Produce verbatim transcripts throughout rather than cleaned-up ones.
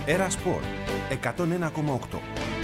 Έρα Σπορ εκατόν ένα κόμμα οκτώ.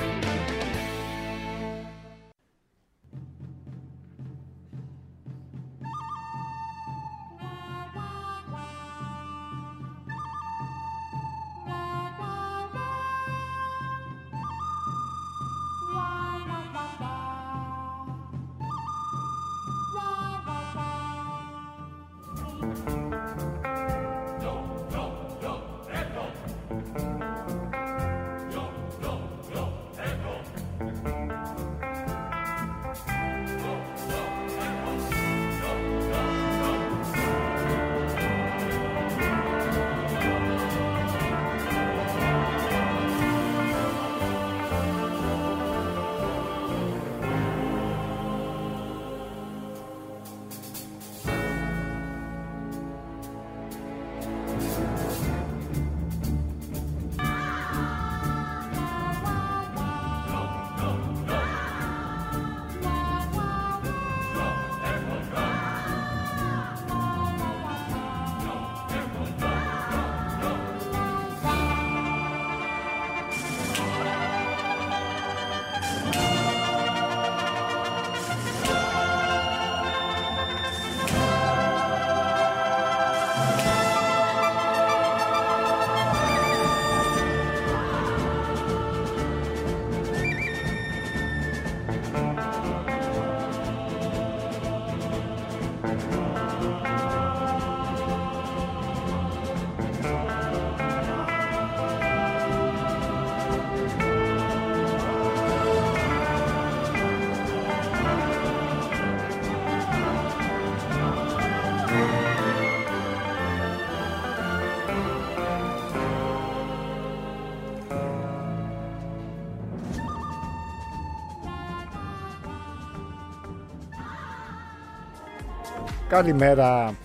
Καλημέρα.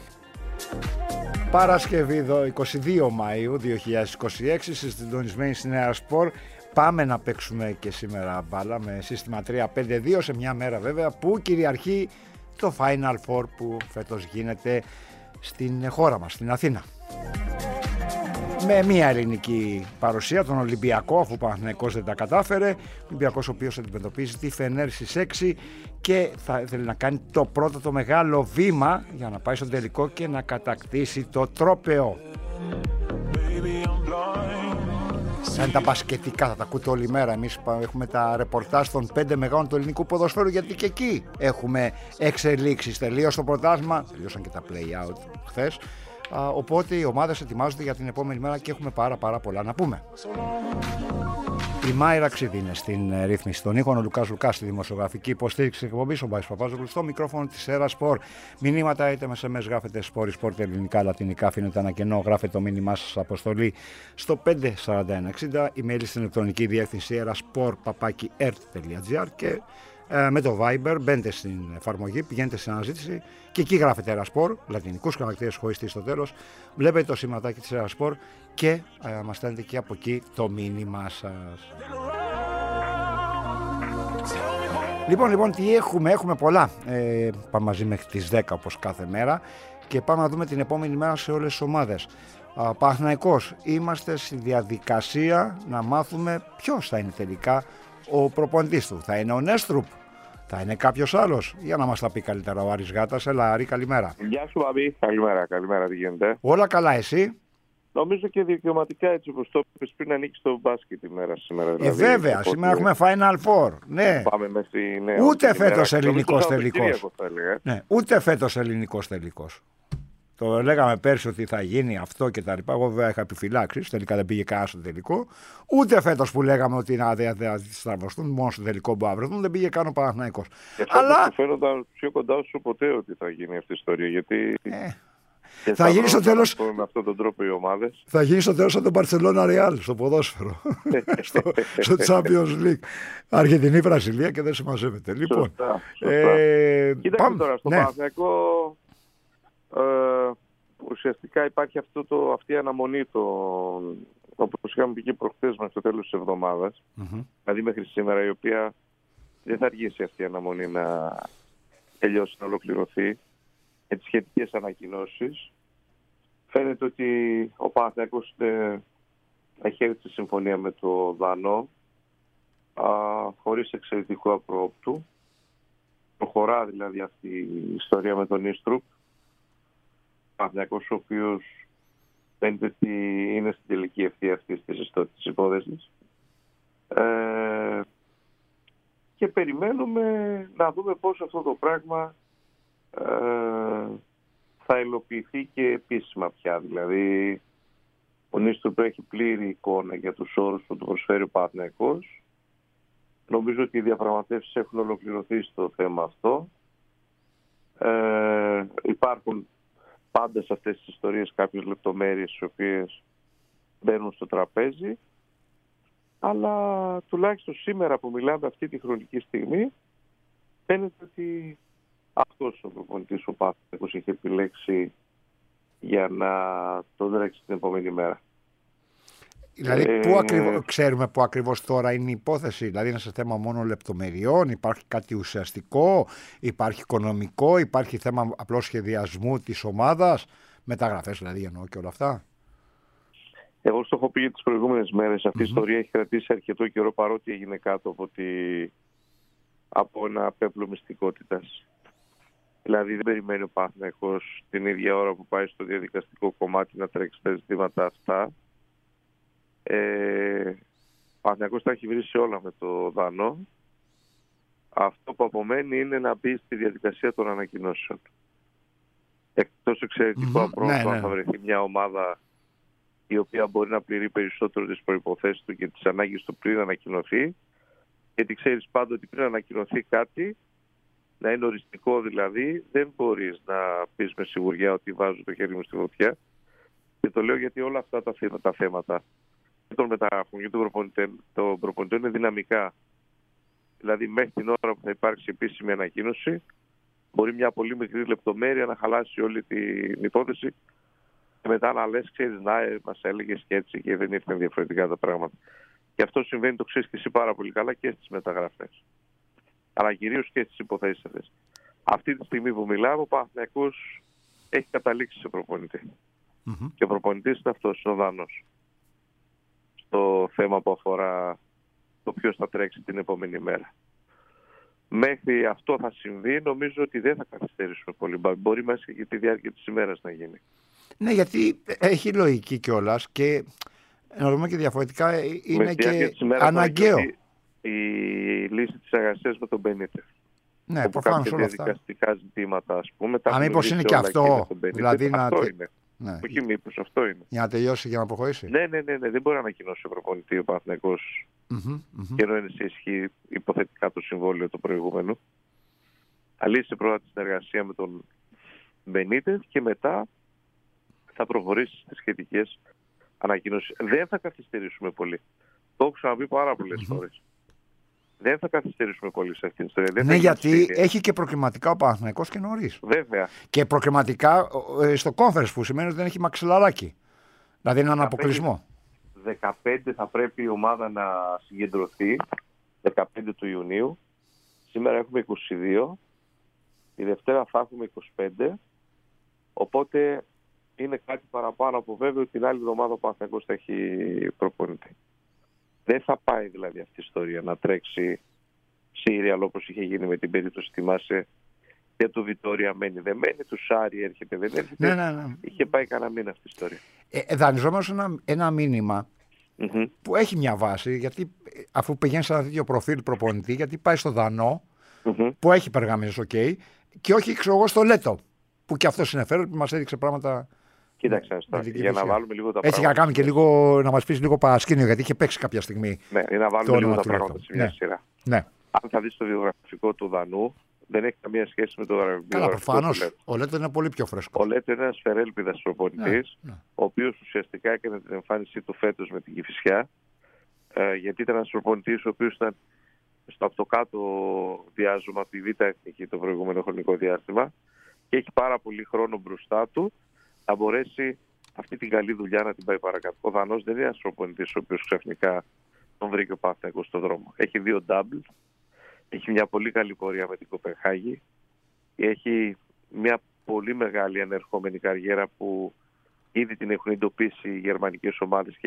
Παρασκευή είκοσι δύο Μαΐου δύο χιλιάδες είκοσι έξι, συντονισμένοι στην Έρα Σπορ. Πάμε να παίξουμε και σήμερα μπάλα με σύστημα τρία πέντε δύο, σε μια μέρα βέβαια που κυριαρχεί το Final Four που φέτος γίνεται στην χώρα μας, στην Αθήνα. Με μια ελληνική παρουσία, τον Ολυμπιακό, αφού ο Παναθηναϊκός δεν τα κατάφερε. Ο Ολυμπιακός ο οποίος αντιμετωπίζει τη Φενέρ στις έξι και θα ήθελε να κάνει το πρώτο το μεγάλο βήμα για να πάει στο τελικό και να κατακτήσει το τρόπαιο. Σαν τα μπασκετικά, θα τα ακούτε όλη μέρα. Εμείς έχουμε τα ρεπορτάζ των πέντε μεγάλων του ελληνικού ποδοσφαίρου, γιατί και εκεί έχουμε εξελίξεις. Τελείωσε το πρωτάθλημα, τελείωσαν και τα play-out χθες. Uh, οπότε οι ομάδες ετοιμάζονται για την επόμενη μέρα και έχουμε πάρα πάρα πολλά να πούμε. Η Μάιρα Ξίδη είναι στην ε, ρύθμιση των ήχων, ο Λουκάς Λουκάς στη δημοσιογραφική υποστήριξη της εκπομπής, ο Μπάης Παπάζογλου στο μικρόφωνο της Έρα Σπορ. Μηνύματα είτε με ες εμ ες γράφετε σπορ, σπορ ελληνικά, λατινικά, αφήνετε ένα κενό, γράφετε το μήνυμά σας αποστολή στο πέντε σαράντα ένα εξήντα, email στην ηλεκτρονική διεύθυνση eraspor παπάκι ερτ τελεία τζι άρ και ε, με το Viber μπαίνετε στην εφαρμογή, πηγαίνετε στην αναζήτηση και εκεί γράφετε Έρα Σπορ, λατινικούς χαρακτήρες χωρίς τι στο τέλος, βλέπετε το σηματάκι της Έρα Σπορ και ε, μας στέλνετε και από εκεί το μήνυμά σας. Λοιπόν, λοιπόν, τι έχουμε, έχουμε πολλά. Ε, πάμε μαζί μέχρι τις δέκα όπως κάθε μέρα και πάμε να δούμε την επόμενη μέρα σε όλες τις ομάδες. Παναθηναϊκός, είμαστε στη διαδικασία να μάθουμε ποιος θα είναι τελικά ο προπονητής του. Θα είναι ο Νέστρουπ, θα είναι κάποιος άλλος? Για να μας τα πει καλύτερα ο Άρης Γάτας. Έλα Άρη, καλημέρα. Γεια σου Μπαμπή, καλημέρα, καλημέρα, τι γίνεται? Όλα καλά, εσύ? Νομίζω και δικαιωματικά, έτσι όπως το είπες πριν, ανήκει στο μπάσκετ η μέρα σήμερα. Δηλαδή, ε, βέβαια, οπότε σήμερα έχουμε Final Four. Ναι. Πάμε μέχρι, ναι, ούτε φέτος ελληνικός τελικός. Ναι, ούτε φέτος ελληνικός τελικός. Το λέγαμε πέρσι ότι θα γίνει αυτό και τα λοιπά. Εγώ βέβαια είχα επιφυλάξεις. Τελικά δεν πήγε κανένα στο τελικό. Ούτε φέτος που λέγαμε ότι να δεν στραβωστούν, μόνο στο τελικό που βρεθούν, δεν πήγε καν ο Παναθηναϊκός. Αλλά μου φαίνονταν πιο κοντά σου ποτέ ότι θα γίνει αυτή η ιστορία. Γιατί. Ε. Θα γίνει στο τέλος. Με αυτόν τον τρόπο οι ομάδες. Θα γίνει στο τέλος σαν τον Μπαρσελόνα Ρεάλ στο ποδόσφαιρο. στο, στο Champions League. Αργεντινή, Βραζιλία και δεν συμμαζεύεται. Λοιπόν. Σωστά, σωστά. Ε, Κοιτάξτε τώρα, στο ναι. Παναθηναϊκό. Ε, ουσιαστικά υπάρχει αυτό το, αυτή η αναμονή, το, όπως είχαμε πει και προχθές μέχρι το τέλος της εβδομάδας, mm-hmm. δηλαδή μέχρι σήμερα, η οποία δεν θα αργήσει αυτή η αναμονή να τελειώσει, να ολοκληρωθεί, με τις σχετικές ανακοινώσεις. Φαίνεται ότι ο Παναθηναϊκός είναι έχει έρθει στη συμφωνία με το Δανό, α, χωρίς εξαιρετικό απρόοπτου. Προχωρά δηλαδή αυτή η ιστορία με τον Ίστρουπ. Παναθηναϊκός ο οποίος φαίνεται ότι είναι στην τελική ευθεία αυτής της υπόθεσης. Ε, και περιμένουμε να δούμε πώς αυτό το πράγμα ε, θα υλοποιηθεί και επίσημα πια. Δηλαδή, ο Ίστρουπ έχει πλήρη εικόνα για τους όρους που του προσφέρει ο Παναθηναϊκός. Νομίζω ότι οι διαπραγματεύσεις έχουν ολοκληρωθεί στο θέμα αυτό. Ε, υπάρχουν πάντα σε αυτές τις ιστορίες κάποιες λεπτομέρειες οι οποίες μπαίνουν στο τραπέζι, αλλά τουλάχιστον σήμερα που μιλάμε αυτή τη χρονική στιγμή φαίνεται ότι αυτός ο προπονητής ο Παναθηναϊκός έχει επιλέξει για να τον τρέξει την επόμενη μέρα. Δηλαδή, ε, πού ακριβώς, ξέρουμε πού ακριβώς τώρα είναι η υπόθεση? Δηλαδή, είναι σε θέμα μόνο λεπτομεριών, υπάρχει κάτι ουσιαστικό, υπάρχει οικονομικό, υπάρχει θέμα απλώς σχεδιασμού της ομάδας, μεταγραφές δηλαδή εννοώ και όλα αυτά? Εγώ στο έχω πει τις προηγούμενες μέρες. Αυτή mm-hmm. η ιστορία έχει κρατήσει αρκετό καιρό, παρότι έγινε κάτω από, τη... από ένα πέπλο μυστικότητας. Δηλαδή, δεν περιμένει ο Παναθηναϊκός την ίδια ώρα που πάει στο διαδικαστικό κομμάτι να τρέξει τα ζητήματα αυτά. Ε, ο Παναθηναϊκός τα έχει βρει σε όλα με το Δανό. Αυτό που απομένει είναι να μπει στη διαδικασία των ανακοινώσεων. Εκτός εξαιρετικό mm-hmm. απρόβλεπτο, ναι, ναι. θα βρεθεί μια ομάδα η οποία μπορεί να πληρεί περισσότερο τις προϋποθέσεις του και τις ανάγκες του πριν ανακοινωθεί. Γιατί ξέρεις πάντα ότι πριν ανακοινωθεί κάτι, να είναι οριστικό δηλαδή, δεν μπορείς να πεις με σιγουριά ότι βάζω το χέρι μου στη φωτιά. Και το λέω γιατί όλα αυτά τα, τα θέματα και των μεταγραφών και των προπονητών, το προπονητό είναι δυναμικά. Δηλαδή μέχρι την ώρα που θα υπάρξει επίσημη ανακοίνωση, μπορεί μια πολύ μικρή λεπτομέρεια να χαλάσει όλη την υπόθεση και μετά να λες, ξέρεις, να ε, μας έλεγες και έτσι και δεν ήρθαν διαφορετικά τα πράγματα. Και αυτό συμβαίνει, το ξέρεις και εσύ πάρα πολύ καλά, και στις μεταγραφές. Αλλά κυρίως και στις υποθέσεις αυτές. Αυτή τη στιγμή που μιλάω, ο Παναθηναϊκός έχει καταλήξει σε προπονητή. Mm-hmm. Και ο προπονητής είναι αυτός, ο Δανός. Στο θέμα που αφορά το ποιος θα τρέξει την επόμενη μέρα. Μέχρι αυτό θα συμβεί, νομίζω ότι δεν θα καθυστερήσουμε πολύ. Μπορεί μέσα και τη διάρκεια της ημέρας να γίνει. Ναι, γιατί έχει λογική κιόλας και να δούμε και διαφορετικά είναι και αναγκαίο. Η λύση της εργασίας με τον Μπενίτεφ. Ναι, προφανώς όλα αυτά. Διαδικαστικά ζητήματα, ας πούμε. Α, μήπως είναι και αυτό. Και δηλαδή αυτό να... είναι. Ναι. Όχι μήπως, αυτό είναι. Για να τελειώσει, για να προχωρήσει. Ναι, ναι, ναι, ναι. Δεν μπορεί να ανακοινώσει ο προπονητή ο Παναθηναϊκός mm-hmm, mm-hmm. και ενώ είναι σε ισχύ υποθετικά το συμβόλαιο του προηγούμενου. Θα λύσει πρώτα τη συνεργασία με τον Μπενίτεφ και μετά θα προχωρήσει στις σχετικές ανακοινώσεις. Δεν θα καθυστερήσουμε πολύ. Το έχω ξαναπεί πάρα πολλές mm-hmm. φορές. Δεν θα καθυστερήσουμε πολύ σε αυτήν την ιστορία. Δεν ναι, γιατί έχει και προκριματικά ο Παναθηναϊκός και νωρίς. Βέβαια. Και προκριματικά στο conference που σημαίνει ότι δεν έχει μαξιλαράκι. Δηλαδή είναι έναν αποκλεισμό. δεκαπέντε θα πρέπει η ομάδα να συγκεντρωθεί. δεκαπέντε του Ιουνίου. Σήμερα έχουμε είκοσι δύο. Η Δευτέρα θα έχουμε είκοσι πέντε. Οπότε είναι κάτι παραπάνω από βέβαιο ότι την άλλη εβδομάδα ο Παναθηναϊκός θα έχει προπονητή. Δεν θα πάει δηλαδή αυτή η ιστορία να τρέξει σύριαλ όπως είχε γίνει με την περίπτωση, θυμάσαι, για το Βιτόρια μένει δεν μένει, του Σάρι έρχεται δεν έρχεται. Ναι, ναι, ναι. Είχε πάει κανένα μήνα αυτή η ιστορία. Ε, δανειζόμενος ένα, ένα μήνυμα mm-hmm. που έχει μια βάση, γιατί αφού πηγαίνει σε ένα τέτοιο προφίλ προπονητή, γιατί πάει στο Δανό mm-hmm. που έχει περγαμίδες, ok, και όχι ξέρω εγώ στο Λέτο, που και αυτό συνεφέρει, που μας έδειξε πράγματα. Κοίταξε, για να βάλουμε λίγο τα έτσι πράγματα. Έτσι, να κάνουμε και λίγο, να μας πεις λίγο παρασκήνιο, γιατί είχε παίξει κάποια στιγμή. Ναι, για να βάλουμε λίγο τα πράγματα σε μια ναι. σειρά. Ναι. Αν θα δεις το βιογραφικό του Δανού, δεν έχει καμία σχέση με το βιογραφικό. Καλά, προφανώς. Ο Λέτο είναι πολύ πιο φρέσκο. Ο Λέτο είναι ένας φερέλπιδας προπονητής, ναι, ναι. ο οποίος ουσιαστικά έκανε την εμφάνισή του φέτος με την Κηφισιά, ε, γιατί ήταν ένας προπονητής ο οποίος ήταν στο από το κάτω διάζωμα από τη Β' Εθνική το προηγούμενο χρονικό διάστημα και έχει πάρα πολύ χρόνο μπροστά του να μπορέσει αυτή την καλή δουλειά να την πάει παρακάτω. Ο Δανός δεν είναι ένας προπονητής ο οποίος ξαφνικά τον βρήκε ο Παναθηναϊκός στον δρόμο. Έχει δύο double, έχει μια πολύ καλή πορεία με την Κοπενχάγη, έχει μια πολύ μεγάλη ανερχόμενη καριέρα που ήδη την έχουν εντοπίσει οι γερμανικές ομάδες και έχει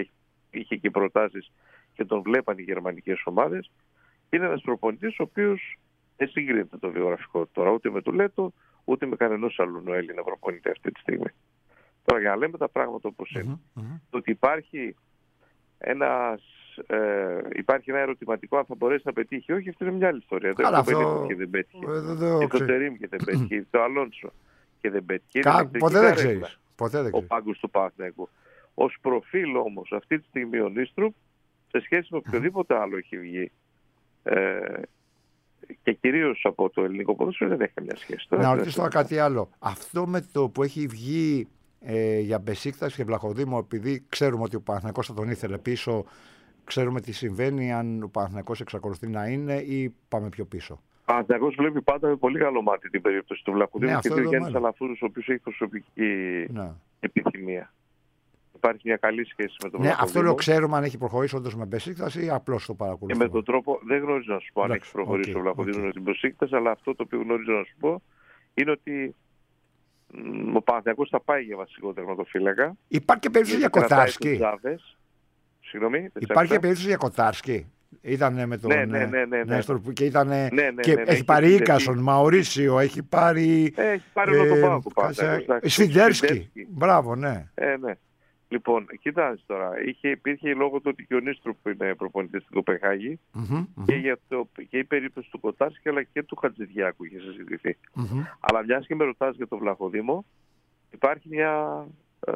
είχε και προτάσεις και τον βλέπαν οι γερμανικές ομάδες. Είναι ένας προπονητής ο οποίος δεν συγκρίνεται το βιογραφικό τώρα ούτε με το Λέτο ούτε με κανένας άλλον Έλληνα προπονητή αυτή τη στιγμή. Τώρα για να λέμε τα πράγματα όπως είναι, mm-hmm, mm-hmm. το ότι υπάρχει, ένας, ε, υπάρχει ένα ερωτηματικό αν θα μπορέσει να πετύχει, όχι, αυτό είναι μια άλλη ιστορία. Το αυτό... και δεν πέτυχε. Και το Τερίμ και δεν πέτυχε. Το Αλόνσο και δεν πέτυχε. Κα... Ποτέ δεν ξέρεις. Ο πάγκος του Παναθηναϊκού. Ως προφίλ όμως αυτή τη στιγμή ο Νίστρουπ σε σχέση με οποιοδήποτε άλλο έχει βγει ε, και κυρίως από το ελληνικό ποδόσφαιρο δεν έχει καμιά σχέση. Να ρωτήσω τώρα κάτι άλλο. Αυτό με το που έχει βγει ε, για Μπεσίκτας και Βλαχοδήμο, επειδή ξέρουμε ότι ο Παναθηναϊκός θα τον ήθελε πίσω, ξέρουμε τι συμβαίνει, αν ο Παναθηναϊκός εξακολουθεί να είναι ή πάμε πιο πίσω. Ο Παναθηναϊκός βλέπει πάντα με πολύ καλό μάτι την περίπτωση του Βλαχοδήμου, ναι, και του Γιάννη Αλαφούρου, ο οποίος έχει προσωπική ναι. επιθυμία. Υπάρχει μια καλή σχέση με τον ναι, Βλαχοδήμο. Αυτό λέω, ξέρουμε αν έχει προχωρήσει όντως με Μπεσίκτας ή απλώς το παρακολουθούμε. Και με τον τρόπο, δεν γνωρίζω να σου πω αν έχει προχωρήσει okay, ο Βλαχοδήμο okay. με την Μπεσίκτας, αλλά αυτό το οποίο γνωρίζω να σου πω είναι ότι μ, ο Παναθηναϊκός θα πάει για βασικό τερματοφύλακα. Υπάρχει και περίπτωση για Κοτάρσκι. Συγγνώμη. Υπάρχει και περίπτωση για Κοτάρσκι. Ήταν με τον ναι, ναι, ναι, ναι, ναι. Νέστορ και, ήταν, ναι, ναι, και ναι, ναι, έχει ναι, πάρει ναι, Ίκασον, ναι, Μαουρίσιο, έχει πάρει. Ε, έχει πάρει όλο τον Πάκο. Σφιντέρσκι. Μπράβο, ναι. Ε, ναι. Λοιπόν, κοιτάξτε τώρα. Είχε, υπήρχε λόγω του ότι και ο Νίστρουπ είναι προπονητής στην Κοπενχάγη mm-hmm, και, για το, και η περίπτωση του Κοτάρσκι αλλά και του Χατζηδιάκου είχε συζητηθεί. Mm-hmm. Αλλά μιας και με ρωτάς για τον Βλαχοδήμο, υπάρχει μια ε,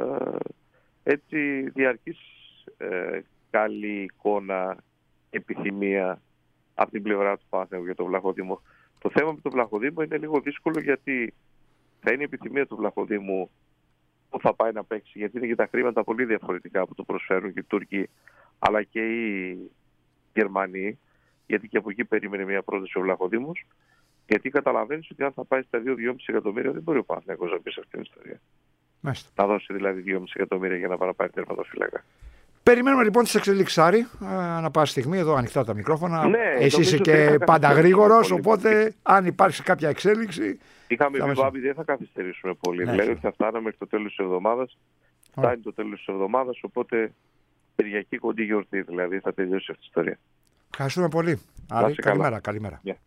έτσι διαρκής ε, καλή εικόνα, επιθυμία από την πλευρά του Παναθηναϊκού για τον Βλαχοδήμο. Το θέμα με τον Βλαχοδήμο είναι λίγο δύσκολο γιατί θα είναι η επιθυμία του Βλαχοδήμου που θα πάει να παίξει, γιατί είναι και τα χρήματα πολύ διαφορετικά που το προσφέρουν και οι Τούρκοι αλλά και οι Γερμανοί, γιατί και από εκεί περίμενε μια πρόταση ο Βλαχοδήμος, γιατί καταλαβαίνεις ότι αν θα πάει στα δύο με δυόμισι εκατομμύρια δεν μπορεί ο Παναθηναϊκός να μπει σε αυτήν την ιστορία. Μάλιστα. Να δώσει δηλαδή δυόμισι εκατομμύρια για να παραπάει τερματοφύλακα. Περιμένουμε λοιπόν τις εξελίξεις, Άρη, ανά πάση στιγμή, εδώ ανοιχτά τα μικρόφωνα. Ναι, εσύ είσαι και πάντα γρήγορος, οπότε αν υπάρξει κάποια εξέλιξη. Είχαμε πει, Βάμπη, δεν θα καθυστερήσουμε πολύ. Ναι, δηλαδή ότι θα φτάναμε μέχρι το τέλος της εβδομάδας. Φτάνει το τέλος της εβδομάδας, οπότε Κυριακή κοντή γιορτή, δηλαδή θα τελειώσει αυτή η ιστορία. Ευχαριστούμε πολύ. Άρη, καλημέρα. καλημέρα. Yeah.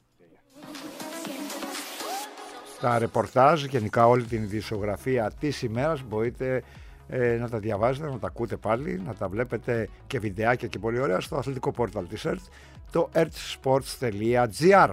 Τα ρεπορτάζ, γενικά όλη την ειδησιογραφία της ημέρας μπορείτε ε, να τα διαβάζετε, να τα ακούτε πάλι, να τα βλέπετε και βιντεάκια και πολύ ωραία στο αθλητικό πόρταλ της ΕΡΤ, το ertsports τελεία gr.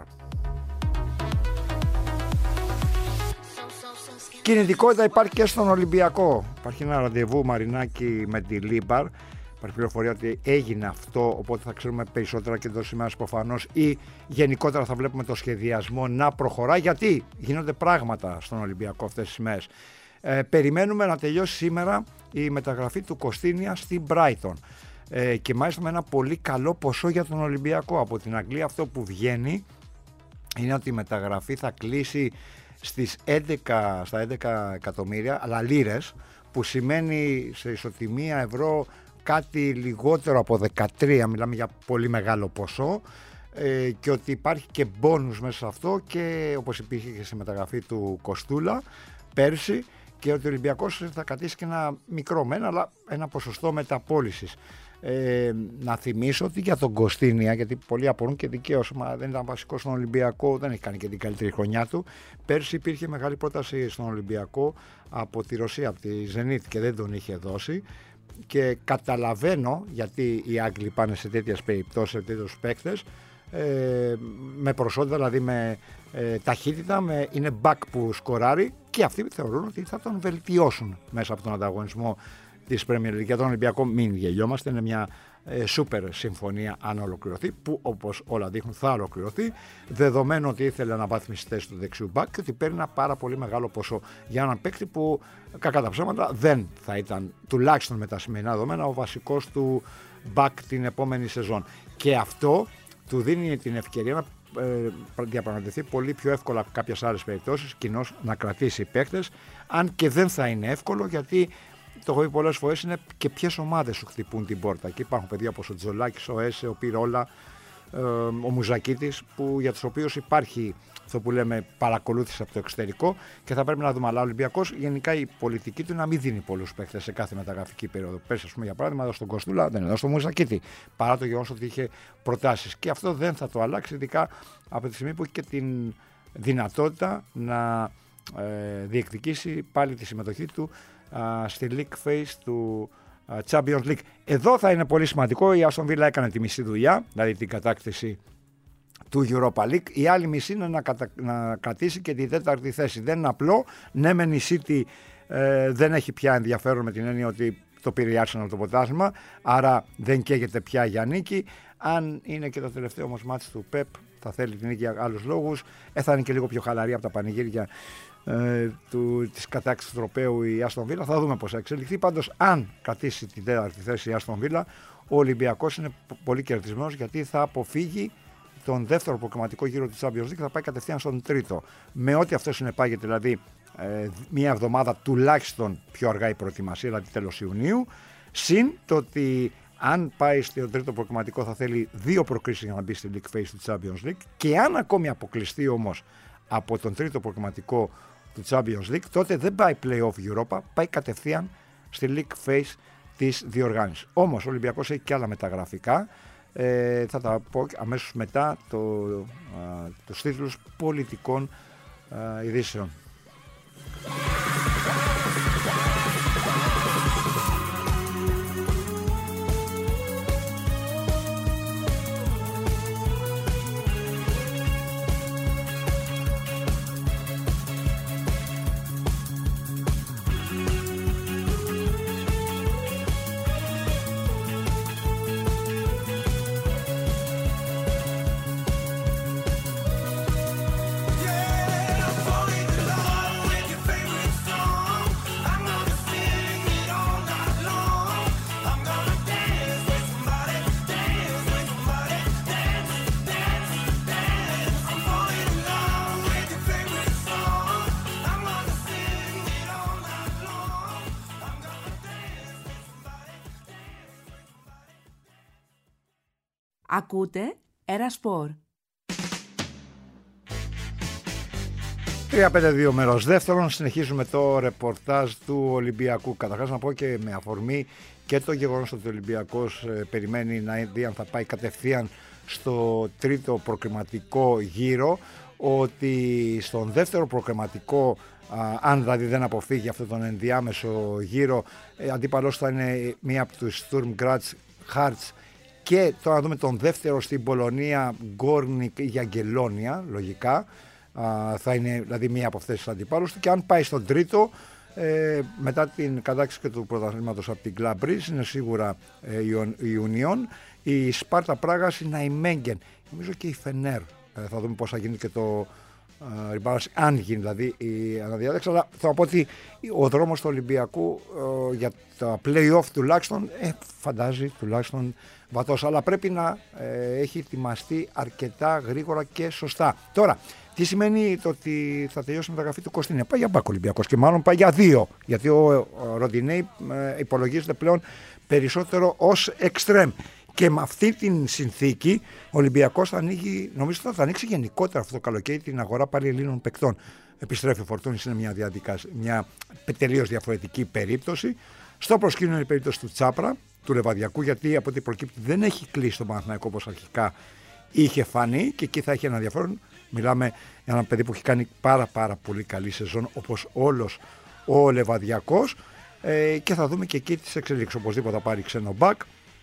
Κινητικότητα υπάρχει και στον Ολυμπιακό. Υπάρχει ένα ραντεβού Μαρινάκη με τη Λίμπαρ. Υπάρχει πληροφορία ότι έγινε αυτό, οπότε θα ξέρουμε περισσότερα και εδώ σήμερα προφανώς, ή γενικότερα θα βλέπουμε το σχεδιασμό να προχωρά, γιατί γίνονται πράγματα στον Ολυμπιακό αυτές τις μέρες. Ε, περιμένουμε να τελειώσει σήμερα η μεταγραφή του Κωστίνια στην Brighton. Ε, και μάλιστα με ένα πολύ καλό ποσό για τον Ολυμπιακό. Από την Αγγλία αυτό που βγαίνει είναι ότι η μεταγραφή θα κλείσει στις έντεκα, στα έντεκα εκατομμύρια, αλλά λίρες, που σημαίνει σε ισοτιμία ευρώ κάτι λιγότερο από δεκατρία, μιλάμε για πολύ μεγάλο ποσό, ε, και ότι υπάρχει και μπόνους μέσα σε αυτό, και όπως υπήρχε και στη μεταγραφή του Κοστούλα πέρσι, και ότι ο Ολυμπιακός θα κρατήσει και ένα μικρό μένα, αλλά ένα ποσοστό μεταπώλησης. Ε, να θυμίσω ότι για τον Κωστίνια, γιατί πολλοί απορούν και δικαίως, μα δεν ήταν βασικό στον Ολυμπιακό, δεν έχει κάνει και την καλύτερη χρονιά του. Πέρσι υπήρχε μεγάλη πρόταση στον Ολυμπιακό από τη Ρωσία, από τη Zenit, και δεν τον είχε δώσει. Και καταλαβαίνω γιατί οι Άγγλοι πάνε σε τέτοιες περιπτώσεις, σε τέτοιους παίκτες, ε, με προσόντα, δηλαδή με ε, ταχύτητα, με, είναι back που σκοράρει, και αυτοί θεωρούν ότι θα τον βελτιώσουν μέσα από τον ανταγωνισμό της Premier League. Για τον Ολυμπιακό μην γελιόμαστε, είναι μια ε, σούπερ συμφωνία αν ολοκληρωθεί, που όπως όλα δείχνουν θα ολοκληρωθεί, δεδομένου ότι ήθελε αναβάθμιση στη θέση του δεξιού μπακ και ότι παίρνει ένα πάρα πολύ μεγάλο ποσό για έναν παίκτη που κακά τα ψέματα δεν θα ήταν, τουλάχιστον με τα σημερινά δεδομένα, ο βασικός του μπακ την επόμενη σεζόν. Και αυτό του δίνει την ευκαιρία να ε, διαπραγματευτεί πολύ πιο εύκολα από κάποιες άλλες περιπτώσεις, κοινώς να κρατήσει παίκτες, αν και δεν θα είναι εύκολο, γιατί το έχω πει πολλές φορές, είναι και ποιες ομάδες σου χτυπούν την πόρτα. Και υπάρχουν παιδιά όπως ο Τζολάκης, ο Έσε, ο Πυρόλα, ε, ο Μουζακίτης, που, για τους οποίους υπάρχει αυτό που λέμε παρακολούθηση από το εξωτερικό και θα πρέπει να δούμε. Αλλά ο Ολυμπιακός γενικά η πολιτική του είναι να μην δίνει πολλούς παίχτες σε κάθε μεταγραφική περίοδο. Πέρσι, ας πούμε, για παράδειγμα, έδωσε τον Κοστούλα, δεν έδωσε τον Μουζακίτη, παρά το γεγονός ότι είχε προτάσεις. Και αυτό δεν θα το αλλάξει, ειδικά από τη στιγμή που έχει και την δυνατότητα να ε, διεκδικήσει πάλι τη συμμετοχή του α, στη League Phase του α, Champions League. Εδώ θα είναι πολύ σημαντικό. Η Aston Villa έκανε τη μισή δουλειά, δηλαδή την κατάκτηση του Europa League. Η άλλη μισή είναι να, κατα... να κρατήσει και τη τέταρτη θέση. Δεν είναι απλό. Ναι, μεν η City ε, δεν έχει πια ενδιαφέρον, με την έννοια ότι το πήρε η Arsenal το ποτάσμα, άρα δεν καίγεται πια για νίκη. Αν είναι και το τελευταίο όμως μάτς του Pep, θα θέλει την νίκη για άλλους λόγους. Ε, θα είναι και λίγο πιο χαλαρή από τα πανηγύρια ε, του, της κατάξυσης του τροπαίου η Aston Villa. Θα δούμε πώς θα εξελιχθεί. Πάντως, αν κρατήσει την τέταρτη θέση η Aston Villa, ο Ολυμπιακός είναι πολύ κερδισμένος, γιατί θα αποφύγει τον δεύτερο προκριματικό γύρο του Champions League, θα πάει κατευθείαν στον τρίτο. Με ό,τι αυτό συνεπάγεται, δηλαδή ε, μία εβδομάδα τουλάχιστον πιο αργά η προετοιμασία, δηλαδή τέλος Ιουνίου, συν το ότι αν πάει στο τρίτο προκριματικό θα θέλει δύο προκρίσεις για να μπει στη League Phase του Champions League, και αν ακόμη αποκλειστεί όμως από τον τρίτο προκριματικό του Champions League, τότε δεν πάει play-off Europa, πάει κατευθείαν στη League Phase της διοργάνωσης. Όμως ο Ολυμπιακός έχει και άλλα μεταγραφικά. Ε, θα τα πω αμέσως μετά το, α, τους τίτλους πολιτικών α, ειδήσεων. Ακούτε Ερασπορ. τρία πέντε δύο μέρος δεύτερον, συνεχίζουμε το ρεπορτάζ του Ολυμπιακού. Καταρχάς να πω, και με αφορμή και το γεγονός ότι ο Ολυμπιακός ε, περιμένει να δει αν θα πάει κατευθείαν στο τρίτο προκριματικό γύρο, ότι στον δεύτερο προκριματικό, α, αν δηλαδή δεν αποφύγει αυτόν τον ενδιάμεσο γύρο, ε, αντίπαλος θα είναι μία από τους Sturm Graz Hearts, και τώρα να δούμε τον δεύτερο στην Πολωνία, Γκόρνικ ή Αγγελόνια, λογικά. Α, θα είναι δηλαδή μία από αυτές τις αντιπάλους του. Και αν πάει στον τρίτο, ε, μετά την κατάκτηση και του πρωταθλήματος από την Club Brugge, είναι σίγουρα ε, η Union, η Σπάρτα Πράγας, η Ναϊμέγγεν, νομίζω και η Φενέρ. Ε, θα δούμε πώς θα γίνει και το uh, αν γίνει δηλαδή η αναδιάταξη. Αλλά θα πω ότι ο δρόμος του Ολυμπιακού uh, για τα play-off τουλάχιστον ε, φαντάζει τουλάχιστον βατός, αλλά πρέπει να ε, έχει ετοιμαστεί αρκετά γρήγορα και σωστά. Τώρα, τι σημαίνει το ότι θα τελειώσει η μεταγραφή του Κωστίνε? Πάει για μπακ Ολυμπιακός, και μάλλον πάει για δύο, γιατί ο, ο Ροντινέη ε, υπολογίζεται πλέον περισσότερο ως εξτρέμ. Και με αυτή την συνθήκη ο Ολυμπιακός θα ανοίγει, νομίζω θα, θα ανοίξει γενικότερα αυτό το καλοκαίρι την αγορά πάλι Ελλήνων παικτών. Επιστρέφει ο Φορτούνης, είναι μια, διαδικασία, μια τελείως διαφορετική περίπτωση. Στο προσκήνιο είναι η περίπτωση του Τσάπρα, του Λεβαδιακού, γιατί από ό,τι προκύπτει δεν έχει κλείσει το Παναθηναϊκό όπως αρχικά είχε φανεί, και εκεί θα έχει ένα ενδιαφέρον. Μιλάμε για ένα παιδί που έχει κάνει πάρα πάρα πολύ καλή σεζόν, όπως όλος ο Λεβαδιακός, ε, και θα δούμε και εκεί τις εξελίξεις. Οπωσδήποτε θα πάρει ξένο μπακ.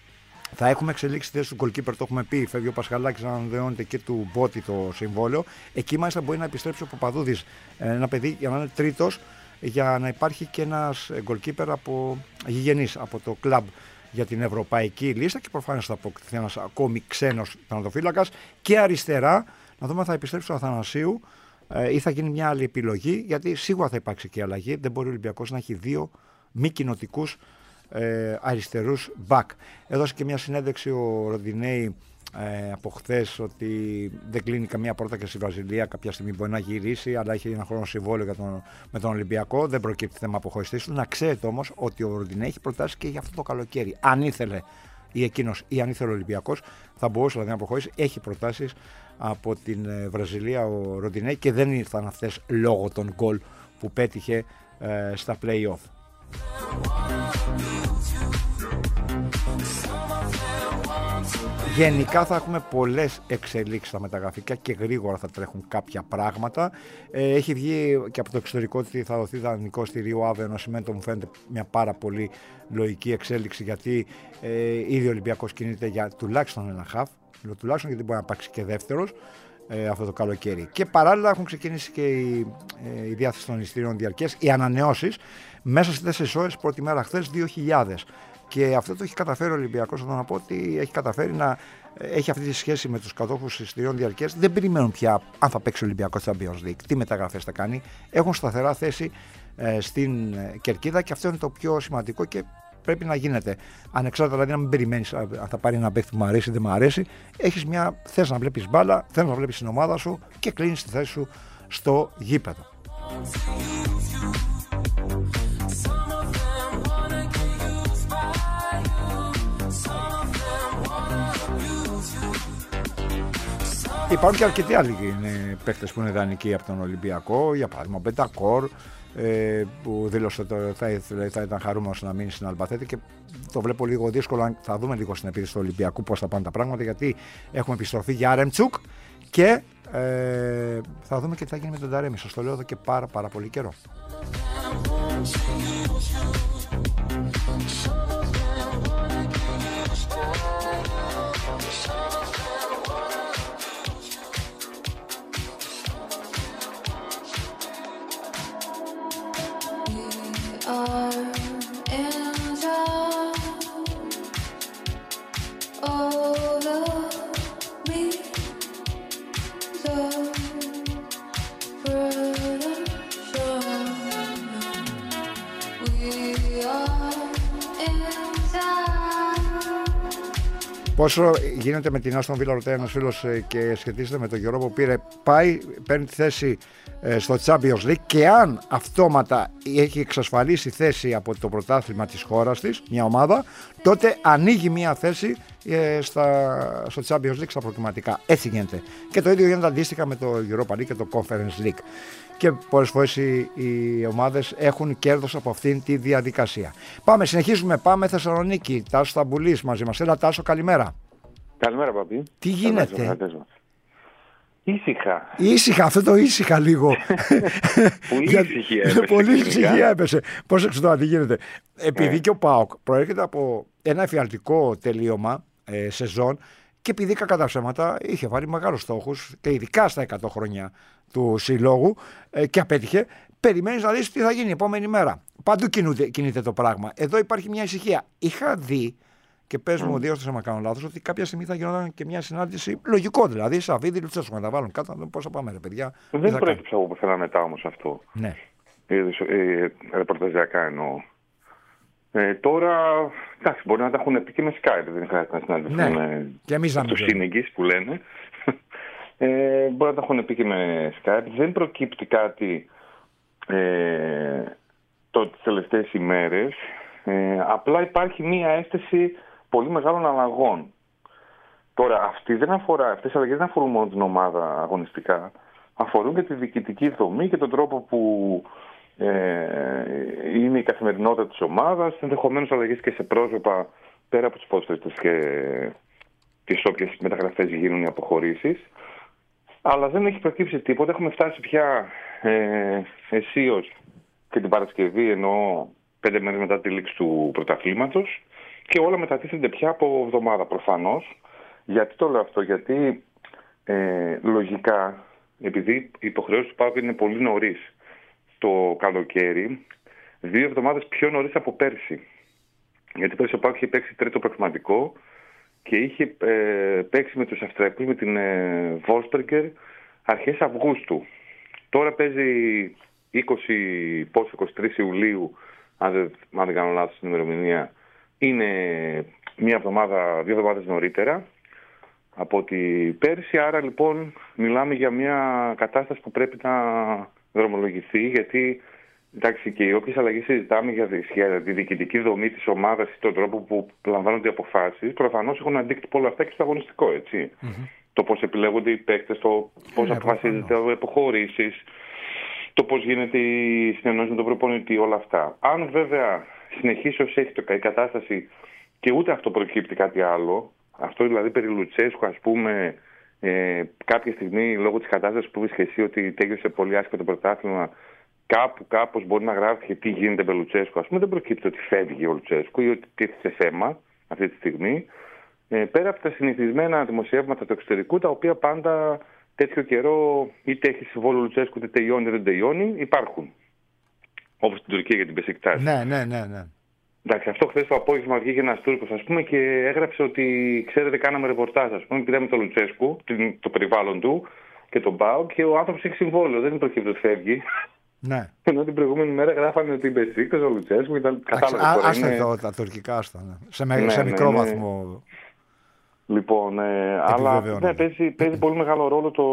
Θα έχουμε εξελίξει τη θέση του goalkeeper, το έχουμε πει. Φεύγει ο Πασχαλάκης, ανανεώνεται και του Μπότη το συμβόλαιο. Εκεί μάλιστα μπορεί να επιστρέψει ο Παπαδούδης, ένα παιδί για να είναι τρίτος, για να υπάρχει και ένας goalkeeper από γηγενής, από το κλαμπ για την ευρωπαϊκή λίστα, και προφανώς θα αποκτηθεί ένας ακόμη ξένος τερματοφύλακας. Και αριστερά, να δούμε αν θα επιστρέψει ο Αθανασίου ε, ή θα γίνει μια άλλη επιλογή, γιατί σίγουρα θα υπάρξει και αλλαγή. Δεν μπορεί ο Ολυμπιακός να έχει δύο μη κοινοτικούς ε, αριστερούς μπακ. Έδωσε και μια συνέντευξη ο Ροντινέη ε, από χθες ότι δεν κλείνει καμία πόρτα και στη Βραζιλία. Κάποια στιγμή μπορεί να γυρίσει, αλλά έχει ένα χρόνο συμβόλαιο για τον, με τον Ολυμπιακό. Δεν προκύπτει θέμα αποχωριστής του. Να ξέρετε όμως ότι ο Ροντινέη έχει προτάσει και για αυτό το καλοκαίρι, αν ήθελε ή εκείνος ή αν ήθελε ο Ολυμπιακός θα μπορούσε δηλαδή να προχωρήσει. Έχει προτάσεις από την Βραζιλία ο Ροντινέι και δεν ήρθαν αυτές λόγω των γκολ που πέτυχε ε, στα play-off. Γενικά θα έχουμε πολλές εξελίξεις στα μεταγραφικά και γρήγορα θα τρέχουν κάποια πράγματα. Ε, έχει βγει και από το εξωτερικό ότι θα δοθεί δανεικό στη Ρίο Άβε, ενώ σημαίνει μου φαίνεται μια πάρα πολύ λογική εξέλιξη, γιατί ε, ήδη ο Ολυμπιακός κινείται για τουλάχιστον ένα χαφ, τουλάχιστον γιατί μπορεί να υπάρξει και δεύτερος ε, αυτό το καλοκαίρι. Και παράλληλα έχουν ξεκινήσει και η, ε, η διάθεση των εισιτήριων διαρκές, οι ανανεώσεις μέσα σε τέσσερις ώρες, πρώτη μέρα χθες δύο χιλιάδες. Και αυτό το έχει καταφέρει ο Ολυμπιακός, θα να πω ότι έχει καταφέρει να έχει αυτή τη σχέση με τους κατόχους εισιτηρίων διαρκές. Δεν περιμένουν πια αν θα παίξει ο Ολυμπιακός Champions League, τι μεταγραφές θα κάνει. Έχουν σταθερά θέση ε, στην κερκίδα και αυτό είναι το πιο σημαντικό και πρέπει να γίνεται. Ανεξάρτητα δηλαδή να μην περιμένεις αν θα πάρει ένα παίκτη που μου αρέσει ή δεν μου αρέσει. Έχεις μια, θες να βλέπεις μπάλα, θες να βλέπεις την ομάδα σου και κλείνεις τη θέση σου στο γήπεδο. Υπάρχουν και αρκετοί άλλοι παίκτες που είναι δανεικοί από τον Ολυμπιακό. Για παράδειγμα, ο Μπεντακόρ ε, που δήλωσε ότι θα, θα, θα ήταν χαρούμενος να μείνει στην Αλμπαθέτη και το βλέπω λίγο δύσκολο. Θα δούμε λίγο στην επίθεση του Ολυμπιακού πώς θα πάνε τα πράγματα, γιατί έχουμε επιστροφή για Αρεμτσούκ και ε, θα δούμε και τι θα γίνει με τον Ταρέμι. Σας το λέω εδώ και πάρα, πάρα πολύ καιρό. Πόσο γίνεται με την Άστον Βίλα, ρωτάει ένας φίλος και σχετίζεται με τον Γιώργο που πήρε, πάει, παίρνει τη θέση στο Champions League και αν αυτόματα έχει εξασφαλίσει θέση από το πρωτάθλημα της χώρας της, μια ομάδα, τότε ανοίγει μια θέση στα, στο Champions League στα προκριματικά. Έτσι γίνεται. Και το ίδιο γίνεται αντίστοιχα με το Europa League και το Conference League. Και πολλές φορές οι, οι ομάδες έχουν κέρδος από αυτήν τη διαδικασία. Πάμε, συνεχίζουμε, πάμε Θεσσαλονίκη. Τάσο Σταμπουλής μαζί μας. Έλα Τάσο, καλημέρα. Καλημέρα Παπή. Τι γίνεται? Ήσυχα. Ήσυχα, αυτό το ήσυχα λίγο. Πολύ ησυχία έπεσε. Πολύ ησυχία έπεσε. Πώς εξωτά, τι γίνεται? Επειδή και ο ΠΑΟΚ προέρχεται από ένα εφιαλτικό τελείωμα ε, σεζόν και επειδή κακά τα ψέματα είχε βάλει μεγάλους στόχους και ειδικά στα εκατό χρόνια του συλλόγου ε, και απέτυχε, περιμένεις να δεις τι θα γίνει η επόμενη μέρα. Παντού κινούνται, κινείται το πράγμα. Εδώ υπάρχει μια ησυχία. Είχα δει, και πες μου, mm. διόρθωσε άμα κάνω λάθος, ότι κάποια στιγμή θα γινόταν και μια συνάντηση. Λογικό δηλαδή. Σαββίδη, Λουτσέσκου να τα βάλουν κάτω, να δούμε πώς θα πάμε, ρε παιδιά. Δεν προέκυψε από πουθενά μετά όμως αυτό. Ναι. Ε, ε, ρεπορταζιακά εννοώ. Ε, τώρα, εντάξει, μπορεί να τα έχουν πει και με Skype, δεν χρειάζεται να συναντηθούν ναι. και εμείς να τους σύνεγγυς που λένε. Ε, μπορεί να τα έχουν πει και με Skype. Δεν προκύπτει κάτι ε, το, τις τελευταίες ημέρες. Ε, απλά υπάρχει μία αίσθηση πολύ μεγάλων αλλαγών. Τώρα, αυτή δεν αφορά, αυτές οι αλλαγές δεν αφορούν μόνο την ομάδα αγωνιστικά. Αφορούν και τη διοικητική δομή και τον τρόπο που ε, είναι η καθημερινότητα της ομάδας. Ενδεχομένως αλλαγές και σε πρόσωπα πέρα από τους ποδοσφαιριστές και, και σε όποιες μεταγραφές γίνουν οι αποχωρήσεις. Αλλά δεν έχει προκύψει τίποτα. Έχουμε φτάσει πια ε, αισίως και την Παρασκευή, ενώ πέντε μέρες μετά τη λήξη του πρωταθλήματος, και όλα μετατίθενται πια από εβδομάδα προφανώς. Γιατί το λέω αυτό? Γιατί ε, λογικά, επειδή οι υποχρεώσεις του ΠΑΟΚ είναι πολύ νωρίς το καλοκαίρι, δύο εβδομάδες πιο νωρίς από πέρσι. Γιατί πέρσι ο ΠΑΟΚ είχε παίξει τρίτο προκριματικό και είχε ε, παίξει με τους Αυστριακούς, με την ε, Wolfsberger αρχές Αυγούστου. Τώρα παίζει είκοσι, πώς, είκοσι τρεις Ιουλίου, αν δεν, αν δεν κάνω λάθος στην ημερομηνία, είναι μία εβδομάδα, δύο εβδομάδες νωρίτερα από ότι πέρσι. Άρα λοιπόν μιλάμε για μια κατάσταση που πρέπει να δρομολογηθεί, γιατί Εντάξει, και οι όποιες αλλαγές συζητάμε για τη, για τη διοικητική δομή της ομάδας ή τον τρόπο που λαμβάνονται οι αποφάσεις, προφανώς έχουν αντίκτυπο όλα αυτά και στο αγωνιστικό, έτσι. Mm-hmm. Το πώς επιλέγονται οι παίκτες, το πώς yeah, αποφασίζεται οι αποχωρήσεις, το πώς γίνεται η συνεννόηση με τον προπονητή, όλα αυτά. Αν βέβαια συνεχίσει ως έχει η κατάσταση και ούτε αυτό προκύπτει κάτι άλλο, αυτό δηλαδή περί Λουτσέσκου, ας πούμε, ε, κάποια στιγμή λόγω της κατάστασης που βρίσκεσαι εσύ ότι τέλειωσε πολύ άσχημα το πρωτάθλημα, κάπου κάπως μπορεί να γράφει και τι γίνεται με Λουτσέσκου. Ας πούμε, δεν προκύπτει ότι φεύγει ο Λουτσέσκου ή ότι τίθεται θέμα αυτή τη στιγμή. Ε, πέρα από τα συνηθισμένα δημοσιεύματα του εξωτερικού, τα οποία πάντα τέτοιο καιρό είτε έχει συμβόλαιο Λουτσέσκου, είτε τελειώνει, είτε δεν τελειώνει, υπάρχουν. Όπως στην Τουρκία για την Μπεσικτάζ. Ναι, ναι, ναι, ναι. Εντάξει, αυτό χθες το απόγευμα βγήκε ένας Τούρκος, ας πούμε, και έγραψε ότι ξέρετε, κάναμε ρεπορτάζ, ας πούμε, πήραμε τον Λουτσέσκου, το περιβάλλον του και τον ΠΑΟΚ και ο άνθρωπος έχει συμβόλαιο. Δεν προκύπτει ότι φεύγει. Ναι. Ενώ την προηγούμενη μέρα γράφανε ότι η Μπεσίκτας, ο Λουτσέσκου ήταν κατάλαβε. Άστε εδώ τα τουρκικά αυτά. Ναι. Σε, με, ναι, σε μικρό ναι, ναι. βαθμό. Λοιπόν, ε, αλλά ναι, παίζει, παίζει πολύ μεγάλο ρόλο το,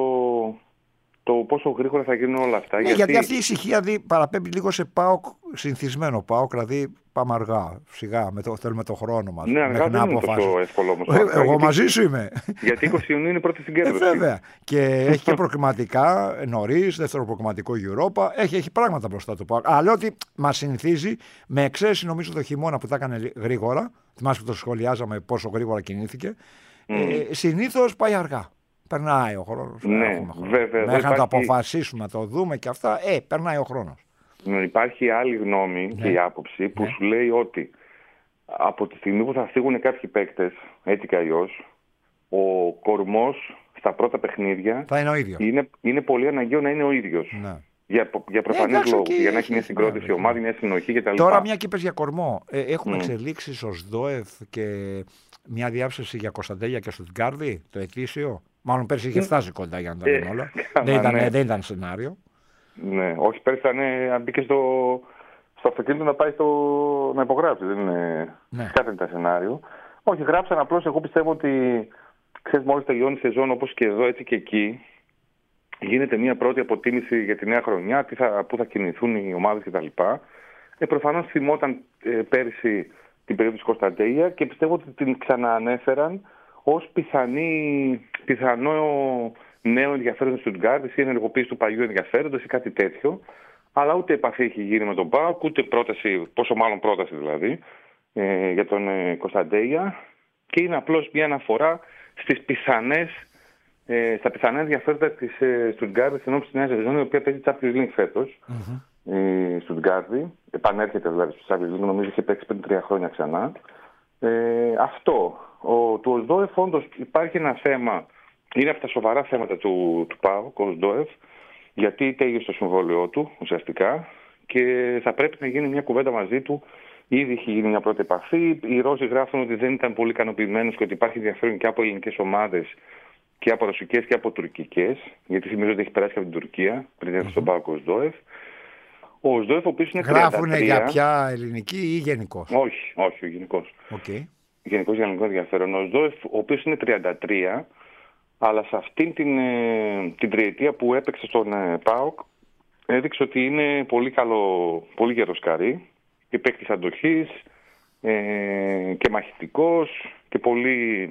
το πόσο γρήγορα θα γίνουν όλα αυτά. Ναι, γιατί... γιατί αυτή η ησυχία δι, παραπέμπει λίγο σε ΠΑΟΚ, συνηθισμένο ΠΑΟΚ, δηλαδή πάμε αργά, σιγά, με το, θέλουμε το χρόνο μας. Ναι, αργά δεν είναι τόσο εύκολο όμως. Εγώ γιατί, μαζί σου είμαι. Γιατί είκοσι Ιουνίου είναι η πρώτη συγκέντρωση. Ε, βέβαια. Και έχει και προκριματικά νωρίς, δεύτερο προκριματικό Europa, έχει, έχει πράγματα μπροστά του ΠΑΟΚ. Αλλά λέω ότι μας συνηθίζει, με εξαίρεση νομίζω το χειμώνα που τα έκανε γρήγορα, θυμάσαι που το σχολιάζαμε πόσο γρήγορα κινήθηκε, mm. ε, συνήθως πάει αργά. Περνάει ο χρόνος. Ναι, βέβαια. Μέχρι να το αποφασίσουμε, να το δούμε και αυτά, ε, περνάει ο χρόνος. Υπάρχει άλλη γνώμη ναι. και η άποψη που ναι. σου λέει ότι από τη στιγμή που θα φύγουν κάποιοι παίκτες, έτσι κι αλλιώς, ο κορμός στα πρώτα παιχνίδια θα είναι ο ίδιος. Είναι, είναι πολύ αναγκαίο να είναι ο ίδιος. Ναι. Για, για προφανείς ναι, λόγους, για να έχει μια συγκρότηση ναι, ομάδα, μια συνοχή κτλ. Τώρα μια και είπες για κορμό. Ε, έχουμε mm. εξελίξεις ως ΔΟΕΦ και μια διάψευση για Κωνσταντέλια και Στουτγκάρδη, το ετήσιο. Μάλλον πέρσι είχε φτάσει κοντά για να τα λέμε όλα. δεν, ήταν, ναι. δεν ήταν σενάριο. Ναι, όχι πέρσι ήταν, μπήκε στο, στο αυτοκίνητο να πάει στο, να υπογράψει. Δεν είναι ναι. κάθε ήταν σενάριο. Όχι, γράψαν απλώς. Εγώ πιστεύω ότι ξέρεις, μόλις τελειώνει η σεζόν όπως και εδώ, έτσι και εκεί, γίνεται μια πρώτη αποτίμηση για τη νέα χρονιά, τι θα, πού θα κινηθούν οι ομάδες κτλ. Ε, προφανώς θυμόταν ε, πέρσι την περίοδο της Κωνσταντέλια και πιστεύω ότι την ξαναανέφεραν ως πιθανή, πιθανό νέο ενδιαφέρον του Στουτγκάρδης ή ενεργοποίηση του παλιού ενδιαφέροντος ή κάτι τέτοιο. Αλλά ούτε επαφή έχει γίνει με τον ΠΑΟΚ, ούτε πρόταση, πόσο μάλλον πρόταση δηλαδή, ε, για τον ε, Κωνσταντέλια. Και είναι απλώς μια αναφορά στις πιθανές, ε, στα πιθανά ενδιαφέροντα της ε, Στουτγκάρδης ενώπιση της νέας σεζόν, η οποία παίζει Champions League φέτος. Mm-hmm. Η Στουτγκάρδη, επανέρχεται δηλαδή στο Champions League, νομίζω είχε παίξει πριν τρία χρόνια ξανά. Ε, αυτό. Ο, του ΟΣΔΟΕΦ όντως υπάρχει ένα θέμα, είναι από τα σοβαρά θέματα του, του ΠΑΟΚ, ο ΟΣΔΟΕΦ, γιατί τέλειωσε το συμβόλαιό του ουσιαστικά και θα πρέπει να γίνει μια κουβέντα μαζί του. Ήδη έχει γίνει μια πρώτη επαφή. Οι Ρώσοι γράφουν ότι δεν ήταν πολύ ικανοποιημένοι και ότι υπάρχει ενδιαφέρον και από ελληνικές ομάδες και από ρωσικές και από τουρκικές, γιατί θυμίζω ότι έχει περάσει και από την Τουρκία πριν έρθει στον ΠΑΟΚ ο ΟΣΔΟΕΦ. Ο ΟΣΔΟΕΦ, ο οποίος είναι τριάντα τρία. Γράφουν για ποια ελληνική ή γενικός? Όχι, όχι, ο γενικός. Okay. Γενικός για ελληνικό ενδιαφέρον. Ο ΟΣΔΟΕΦ, ο οποίος είναι τριάντα τρία, αλλά σε αυτήν την, την τριετία που έπαιξε στον ΠΑΟΚ, έδειξε ότι είναι πολύ καλό, πολύ γεροσκαρί και παίκτης αντοχής ε, και μαχητικός και πολύ,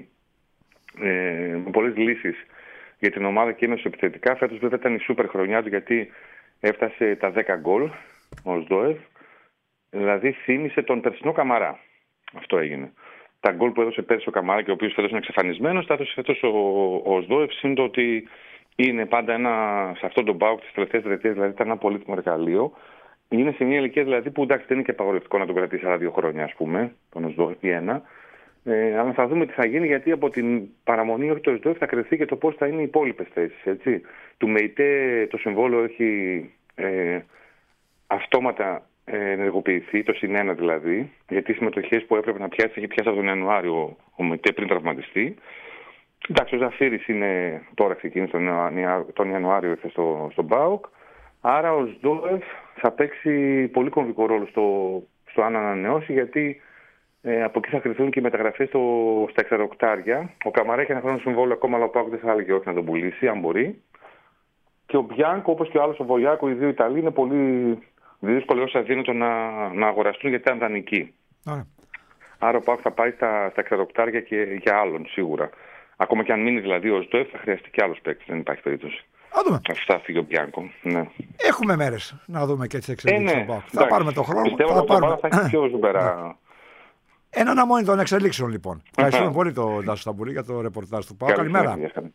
ε, με πολλές λύσεις για την ομάδα και έμεσο επιθετικά. Φέτος βέβαια ήταν η σούπερ χρονιά του γιατί έφτασε τα δέκα γκολ ο ΟΣΔΟΕΦ, δηλαδή θύμισε τον περσινό Καμαρά. Αυτό έγινε. Τα γκολ που έδωσε πέρσι ο Καμαρά και ο οποίος φέτος είναι εξαφανισμένος, τα έδωσε φέτος ο, ο ΟΣΔΟΕΦ, σύντο ότι είναι πάντα ένα, σε αυτόν τον ΠΑΟΚ τις τελευταίες δεκαετίες, δηλαδή ήταν ένα πολύτιμο εργαλείο. Είναι σε μια ηλικία δηλαδή που εντάξει δεν είναι και απαγορευτικό να τον κρατήσει άλλα δύο χρόνια, ας πούμε, τον ΟΣΔΟΕΦ ή ένα. Ε, αλλά θα δούμε τι θα γίνει, γιατί από την παραμονή όχι το ΟΣΔΟΕΦ θα κρυθεί και το πώς θα είναι οι υπόλοιπες θέσεις. Έτσι. Του ΜΕΙΤΕ το συμβόλαιο έχει ε, αυτόματα ενεργοποιηθεί, το συν ένα δηλαδή, γιατί οι συμμετοχές που έπρεπε να πιάσει έχει πιάσει από τον Ιανουάριο ο ΜΕΤΕ πριν τραυματιστεί. Εντάξει, ο Ζαφύρης είναι τώρα ξεκίνησε τον, τον Ιανουάριο ήρθε στο, στον ΠΑΟΚ. Άρα ο ΣΔΟΕΦ θα παίξει πολύ κομβικό ρόλο στο, στο αν ανανεώσει, γιατί ε, από εκεί θα κρυθούν και οι μεταγραφές στο, στα εξαρροκτάρια. Ο Καμαρά έχει ένα χρόνο συμβόλαιο ακόμα, αλλά ο ΠΑΟΚ δεν θα έλεγε όχι να τον πουλήσει, αν μπορεί. Και ο Μπιάνκο, όπως και ο άλλος ο Βολιάκο, οι δύο Ιταλοί είναι πολύ δυσκολεύει αδύνατο να, να αγοραστούν γιατί ήταν δανεικοί. Ωραία. Άρα ο ΠΑΟΚ θα πάει στα, στα εξαρροκτάρια και για άλλον σίγουρα. Ακόμα και αν μείνει δηλαδή ο ΣΔΟΕΦ, θα χρειαστεί και άλλο παίκτη. Δεν υπάρχει περίπτωση. Θα δούμε. Αυτά φύγει ο Μπιάνκο. Ναι. Έχουμε μέρες να δούμε και τις εξελίξεις. Ε, ναι. Θα εντάξει, πάρουμε το χρόνο. Πιστεύω θα ότι πάρουμε... θα έχει πιο ζουμπερά. Ένα αναμόνι των εξελίξεων λοιπόν. Ευχαριστούμε πολύ τον Τάσο Σταμπουρή για το ρεπορτάζ του ΠΑΟΚ. Καλημέρα.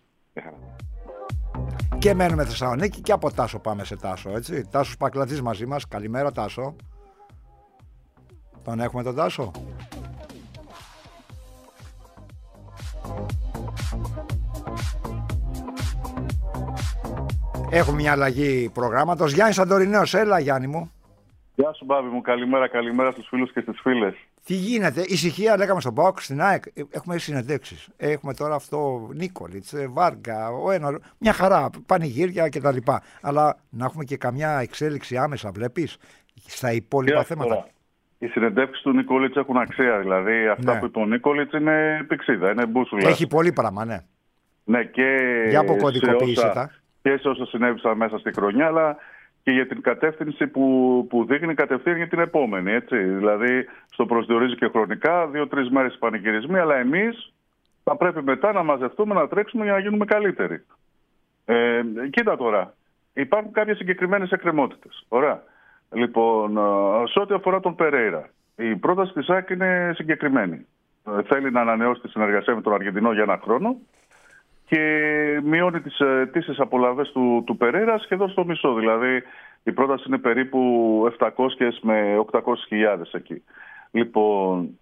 Και μένουμε Θεσσαλονίκη και από Τάσο πάμε σε Τάσο. Έτσι. Τάσος Πακλατζής μαζί μας. Καλημέρα Τάσο. Τον έχουμε τον Τάσο. Έχουμε μια αλλαγή προγράμματος. Γιάννης Αντορινέος, έλα Γιάννη μου. Γεια σου Μπάμπη μου, καλημέρα, καλημέρα στους φίλους και στις φίλες. Τι γίνεται, ησυχία λέγαμε στον ΠΑΟΚ, στην ΑΕΚ, έχουμε συνεντεύξεις. Έχουμε τώρα αυτό, Νίκολιτς, Βάργα, ο ένα, μια χαρά, πανηγύρια κτλ. Αλλά να έχουμε και καμιά εξέλιξη άμεσα, βλέπεις, στα υπόλοιπα Γεια, θέματα. Τώρα. Οι συνεντεύξεις του Νίκολιτς έχουν αξία, δηλαδή αυτά ναι. που είπε ο Νίκολιτς είναι πηξίδα, είναι μπούσουλα. Έχει πολύ πράγμα, ναι. Ναι, και για αποκωδικοποίησε τα. Και σε όσα συνέβησαν μέσα στη χρονιά, αλλά και για την κατεύθυνση που, που δείχνει κατευθείαν για την επόμενη. Έτσι. Δηλαδή, στο προσδιορίζει και χρονικά, δύο-τρεις μέρες πανηγυρισμοί, αλλά εμείς θα πρέπει μετά να μαζευτούμε, να τρέξουμε για να γίνουμε καλύτεροι. Ε, κοίτα τώρα, υπάρχουν κάποιες συγκεκριμένες εκκρεμότητες. Ωραία. Λοιπόν, σε ό,τι αφορά τον Περέιρα, η πρόταση της ΑΕΚ είναι συγκεκριμένη. Ε, θέλει να ανανεώσει τη συνεργασία με τον Αργεντινό για ένα χρόνο και μειώνει τις αιτήσεις απολαβές του, του Περέιρα σχεδόν στο μισό. Δηλαδή η πρόταση είναι περίπου επτακόσιες με οκτακόσιες χιλιάδες εκεί. Λοιπόν,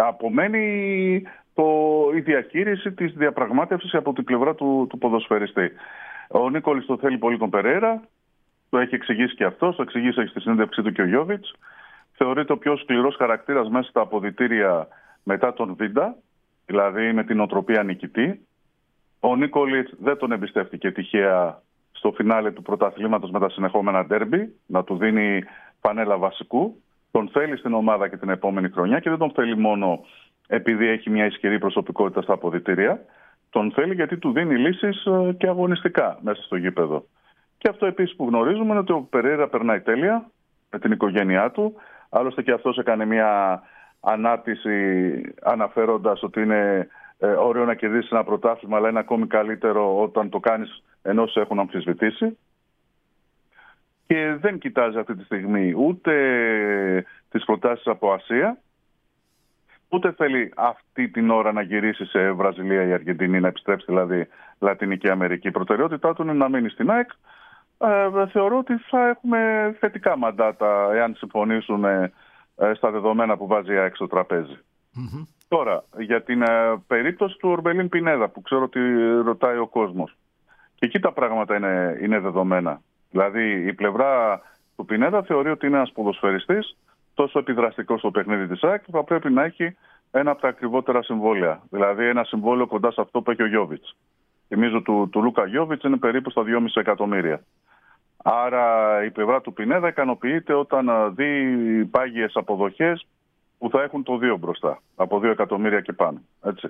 απομένει το, η διαχείριση της διαπραγμάτευσης από την πλευρά του, του ποδοσφαιριστή. Ο Νίκολης το θέλει πολύ τον Περέιρα, το έχει εξηγήσει και αυτός, το εξηγήσει στη συνέντευξή του και ο Γιώβιτς. Θεωρείται ο πιο σκληρός χαρακτήρας μέσα στα αποδυτήρια μετά τον Βίντα, δηλαδή με την οτροπία νικητή. Ο Νίκολιτς δεν τον εμπιστεύτηκε τυχαία στο φινάλε του πρωταθλήματος με τα συνεχόμενα ντέρμπι, να του δίνει φανέλα βασικού. Τον θέλει στην ομάδα και την επόμενη χρονιά και δεν τον θέλει μόνο επειδή έχει μια ισχυρή προσωπικότητα στα αποδυτήρια. Τον θέλει γιατί του δίνει λύσεις και αγωνιστικά μέσα στο γήπεδο. Και αυτό επίσης που γνωρίζουμε είναι ότι ο Περέιρα περνάει τέλεια με την οικογένειά του. Άλλωστε και αυτός έκανε μια ανάρτηση αναφέροντας ότι είναι ε, ωραίο να κερδίσεις ένα πρωτάθλημα, αλλά είναι ακόμη καλύτερο όταν το κάνεις ενώ σε έχουν αμφισβητήσει. Και δεν κοιτάζει αυτή τη στιγμή ούτε τις προτάσεις από Ασία, ούτε θέλει αυτή την ώρα να γυρίσει σε Βραζιλία ή Αργεντινή, να επιστρέψει δηλαδή Λατινική Αμερική. Η προτεραιότητά του είναι να μείνει στην ΑΕΚ. Ε, θεωρώ ότι θα έχουμε θετικά μαντάτα εάν συμφωνήσουν ε, στα δεδομένα που βάζει η ΑΕΚ στο τραπέζι. Mm-hmm. Τώρα, για την ε, περίπτωση του Ορμπελίν Πινέδα που ξέρω ότι ρωτάει ο κόσμος. Και εκεί τα πράγματα είναι, είναι δεδομένα. Δηλαδή η πλευρά του Πινέδα θεωρεί ότι είναι ένας ποδοσφαιριστής τόσο επιδραστικός στο παιχνίδι της ΑΕΚ που θα πρέπει να έχει ένα από τα ακριβότερα συμβόλαια. Δηλαδή ένα συμβόλαιο κοντά σε αυτό που έχει ο Γιώβιτς. Θυμίζω του, του Λούκα Γιώβιτς είναι περίπου στα δυόμισι εκατομμύρια. Άρα η πλευρά του Πινέδα ικανοποιείται όταν δει πάγιες αποδοχές που θα έχουν το δύο μπροστά, από δύο εκατομμύρια και πάνω. Έτσι.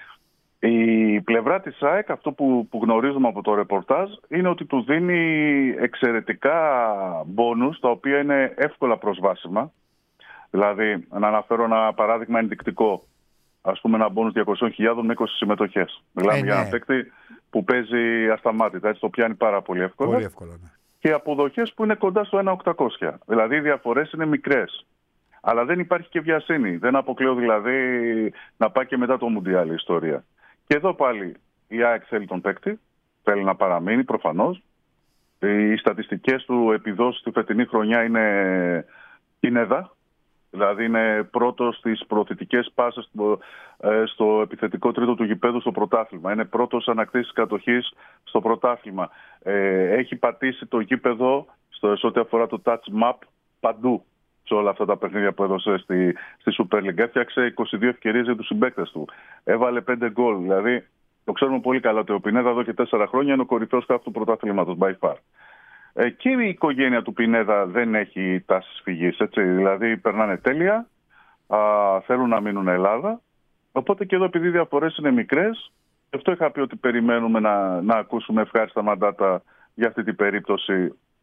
Η πλευρά της ΑΕΚ, αυτό που, που γνωρίζουμε από το ρεπορτάζ, είναι ότι του δίνει εξαιρετικά μπόνους, τα οποία είναι εύκολα προσβάσιμα. Δηλαδή, να αναφέρω ένα παράδειγμα ενδεικτικό. Ας πούμε ένα μπόνους διακόσιες χιλιάδες με είκοσι συμμετοχές. Μιλάμε ε, ναι. για ένα παίκτη που παίζει ασταμάτητα, έτσι το πιάνει πάρα πολύ εύκολα. Πολύ εύκολα, ναι. Και αποδοχές που είναι κοντά στο ένα χιλιάδες οκτακόσια. Δηλαδή οι διαφορές είναι μικρές. Αλλά δεν υπάρχει και βιασύνη. Δεν αποκλείω δηλαδή να πάει και μετά το Μουντιάλ η ιστορία. Και εδώ πάλι η ΑΕΚ θέλει τον παίκτη, θέλει να παραμείνει προφανώς. Οι στατιστικές του επιδόσεις τη φετινή χρονιά είναι Πινέδα. Δηλαδή είναι πρώτος στις προωθητικές πάσες στο, ε, στο επιθετικό τρίτο του γηπέδου στο πρωτάθλημα. Είναι πρώτος ανακτήσεις κατοχής στο πρωτάθλημα. Ε, έχει πατήσει το γήπεδο στο, σε ό,τι αφορά το touch map παντού σε όλα αυτά τα παιχνίδια που έδωσε στη, στη Super League. Έφτιαξε είκοσι δύο ευκαιρίες για τους συμπαίκτες του. Έβαλε πέντε γκολ. Δηλαδή το ξέρουμε πολύ καλά ότι ο Πινέδα εδώ και τέσσερα χρόνια είναι ο κορυφαίος χαφ του πρωταθλήματος by far. Ε, και η οικογένεια του Πινέδα δεν έχει τάσεις φυγής, έτσι. Δηλαδή περνάνε τέλεια, α, θέλουν να μείνουν Ελλάδα. Οπότε και εδώ επειδή οι διαφορές είναι μικρές, γι' αυτό είχα πει ότι περιμένουμε να, να ακούσουμε ευχάριστα μαντάτα για αυτή την περίπτωση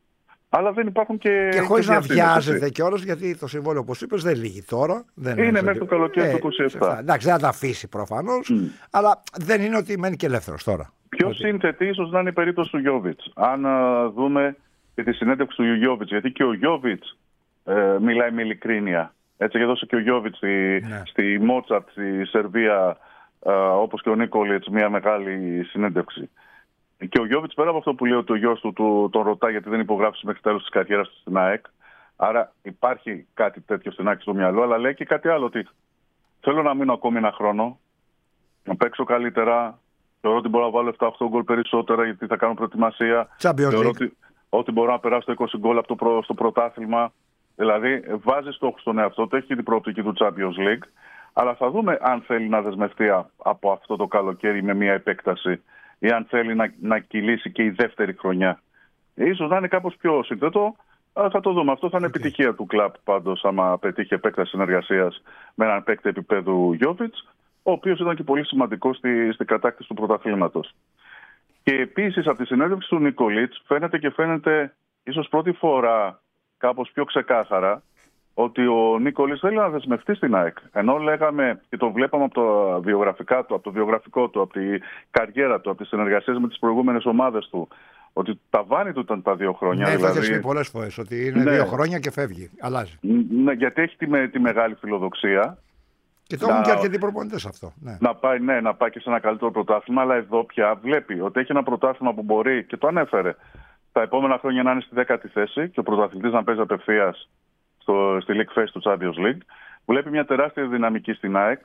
Αλλά δεν υπάρχουν και. Και χωρίς να βιάζεται κιόλας, γιατί το συμβόλαιο, όπως είπες, δεν λύγει τώρα. Δεν είναι μέχρι το καλοκαίρι του είκοσι επτά. Εντάξει, δεν θα τα αφήσει προφανώς, mm. αλλά δεν είναι ότι μένει και ελεύθερος τώρα. Πιο ότι... σύνθετη ίσως να είναι η περίπτωση του Γιόβιτς. Αν α, δούμε και τη συνέντευξη του Γιόβιτς, γιατί και ο Γιόβιτς ε, μιλάει με ειλικρίνεια. Έτσι, και έδωσε και ο Γιόβιτς στη, ναι. στη Μότσαρτ, στη Σερβία, ε, όπως και ο Νίκολιτς, μια μεγάλη συνέντευξη. Και ο Γιόβιτς, πέρα από αυτό που λέει ότι ο γιος του, του τον ρωτά γιατί δεν υπογράφησε μέχρι τέλος της καριέρας του στην ΑΕΚ, άρα υπάρχει κάτι τέτοιο στην ΑΕΚ στο μυαλό, αλλά λέει και κάτι άλλο, ότι θέλω να μείνω ακόμη ένα χρόνο, να παίξω καλύτερα, θεωρώ ότι μπορώ να βάλω επτά οκτώ γκολ περισσότερα γιατί θα κάνω προετοιμασία, θεωρώ ότι, ότι μπορώ να περάσω το είκοσι γκολ από το προ, στο πρωτάθλημα, δηλαδή βάζει στόχους στον εαυτό του, έχει την προοπτική του Champions League, αλλά θα δούμε αν θέλει να δεσμευτεί από αυτό το καλοκαίρι με μια επέκταση ή αν θέλει να, να κυλήσει και η δεύτερη χρονιά. Ίσως να είναι κάπως πιο σύνθετο, αλλά θα το δούμε. Αυτό θα είναι okay. επιτυχία του κλαμπ πάντως, άμα πετύχει επέκταση συνεργασίας με έναν παίκτη επίπεδου Γιόβιτς, ο οποίος ήταν και πολύ σημαντικός στη, στην κατάκτηση του πρωταθλήματος. Και επίσης από τη συνέντευξη του Νίκολιτς φαίνεται και φαίνεται ίσως πρώτη φορά κάπως πιο ξεκάθαρα ότι ο Νίκολιτς θέλει να δεσμευτεί στην ΑΕΚ. Ενώ λέγαμε και το βλέπαμε από τα βιογραφικά του, από το βιογραφικό του, από τη καριέρα του, από τις συνεργασίες με τις προηγούμενες ομάδες του, ότι τα βάνη του ήταν τα δύο χρόνια. Ναι, δηλαδή... το έχεις πει πολλές φορές, ότι είναι ναι. δύο χρόνια και φεύγει, αλλάζει. Ναι, γιατί έχει τη, τη μεγάλη φιλοδοξία. Και το να... έχουν και αρκετοί προπονητές αυτό. Ναι. Να, πάει, ναι, να πάει και σε ένα καλύτερο πρωτάθλημα, αλλά εδώ πια βλέπει ότι έχει ένα πρωτάθλημα που μπορεί, και το ανέφερε, τα επόμενα χρόνια να είναι στη δέκατη θέση και ο πρωταθλητής να παίζει απευθείας στο, στη League Phase του Champions League. Βλέπει μια τεράστια δυναμική στην ΑΕΚ.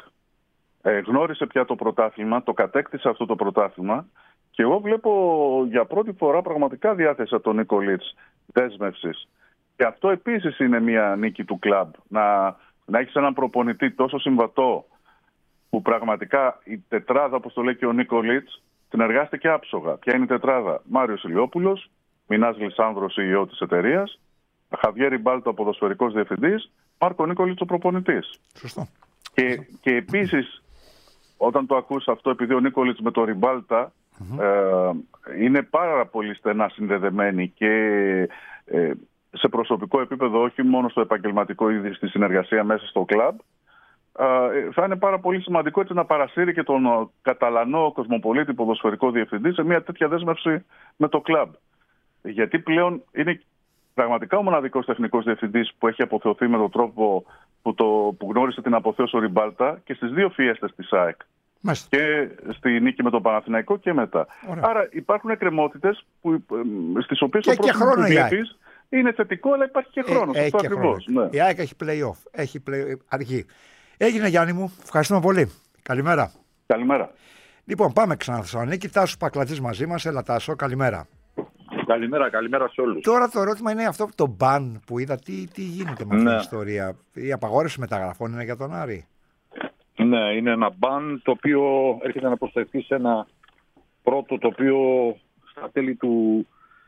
Ε, γνώρισε πια το πρωτάθλημα, το κατέκτησε αυτό το πρωτάθλημα. Και εγώ βλέπω για πρώτη φορά πραγματικά διάθεση από τον Νίκολιτς δέσμευσης. Και αυτό επίσης είναι μια νίκη του κλαμπ. Να, να έχεις έναν προπονητή τόσο συμβατό, που πραγματικά η τετράδα, όπως το λέει και ο Νίκολιτς, συνεργάστηκε άψογα. Ποια είναι η τετράδα? Μάριος Ηλιόπουλος, Μινάς Λισάνδρος, σι ι ο της εταιρείας, Χαβιέρ Ριμπάλτο, ο ποδοσφαιρικός διευθυντής, Μάρκο Νίκολιτς, ο προπονητής. Σωστό. Και, και επίσης, όταν το ακούς αυτό, επειδή ο Νίκολιτς με το Ριμπάλτα mm-hmm. ε, είναι πάρα πολύ στενά συνδεδεμένοι και ε, σε προσωπικό επίπεδο, όχι μόνο στο επαγγελματικό ή στη συνεργασία μέσα στο κλαμπ, ε, θα είναι πάρα πολύ σημαντικό έτσι να παρασύρει και τον Καταλανό κοσμοπολίτη ποδοσφαιρικό διευθυντή σε μια τέτοια δέσμευση με το κλαμπ. Γιατί πλέον είναι πραγματικά ο μοναδικός τεχνικός διευθυντής που έχει αποθεωθεί με τον τρόπο που, το, που γνώρισε την αποθέωση ο Ριμπάλτα και στις δύο φιέστες της ΑΕΚ. Μάλιστα. Και στη νίκη με τον Παναθηναϊκό και μετά. Ωραία. Άρα υπάρχουν εκκρεμότητες στις οποίες ο πρόβλημα που βλέπεις είναι θετικό, αλλά υπάρχει και χρόνος. Ε, αυτό ακριβώς. Ναι. Η ΑΕΚ έχει play-off. Έχει play... αργή. Έγινε, Γιάννη μου. Ευχαριστούμε πολύ. Καλημέρα. Καλημέρα. Λοιπόν, πάμε ξανά στη Θεσσαλονίκη. Τάσος Πακλατής μαζί μας. Έλα, Τάσο. Καλημέρα. Καλημέρα, καλημέρα σε όλους. Τώρα το ερώτημα είναι αυτό το μπαν που είδα. Τι, τι γίνεται με αυτή ναι. την ιστορία? Η απαγόρευση μεταγραφών είναι για τον Άρη? Ναι, είναι ένα μπαν το οποίο έρχεται να προσθεθεί σε ένα πρώτο το οποίο στα τέλη του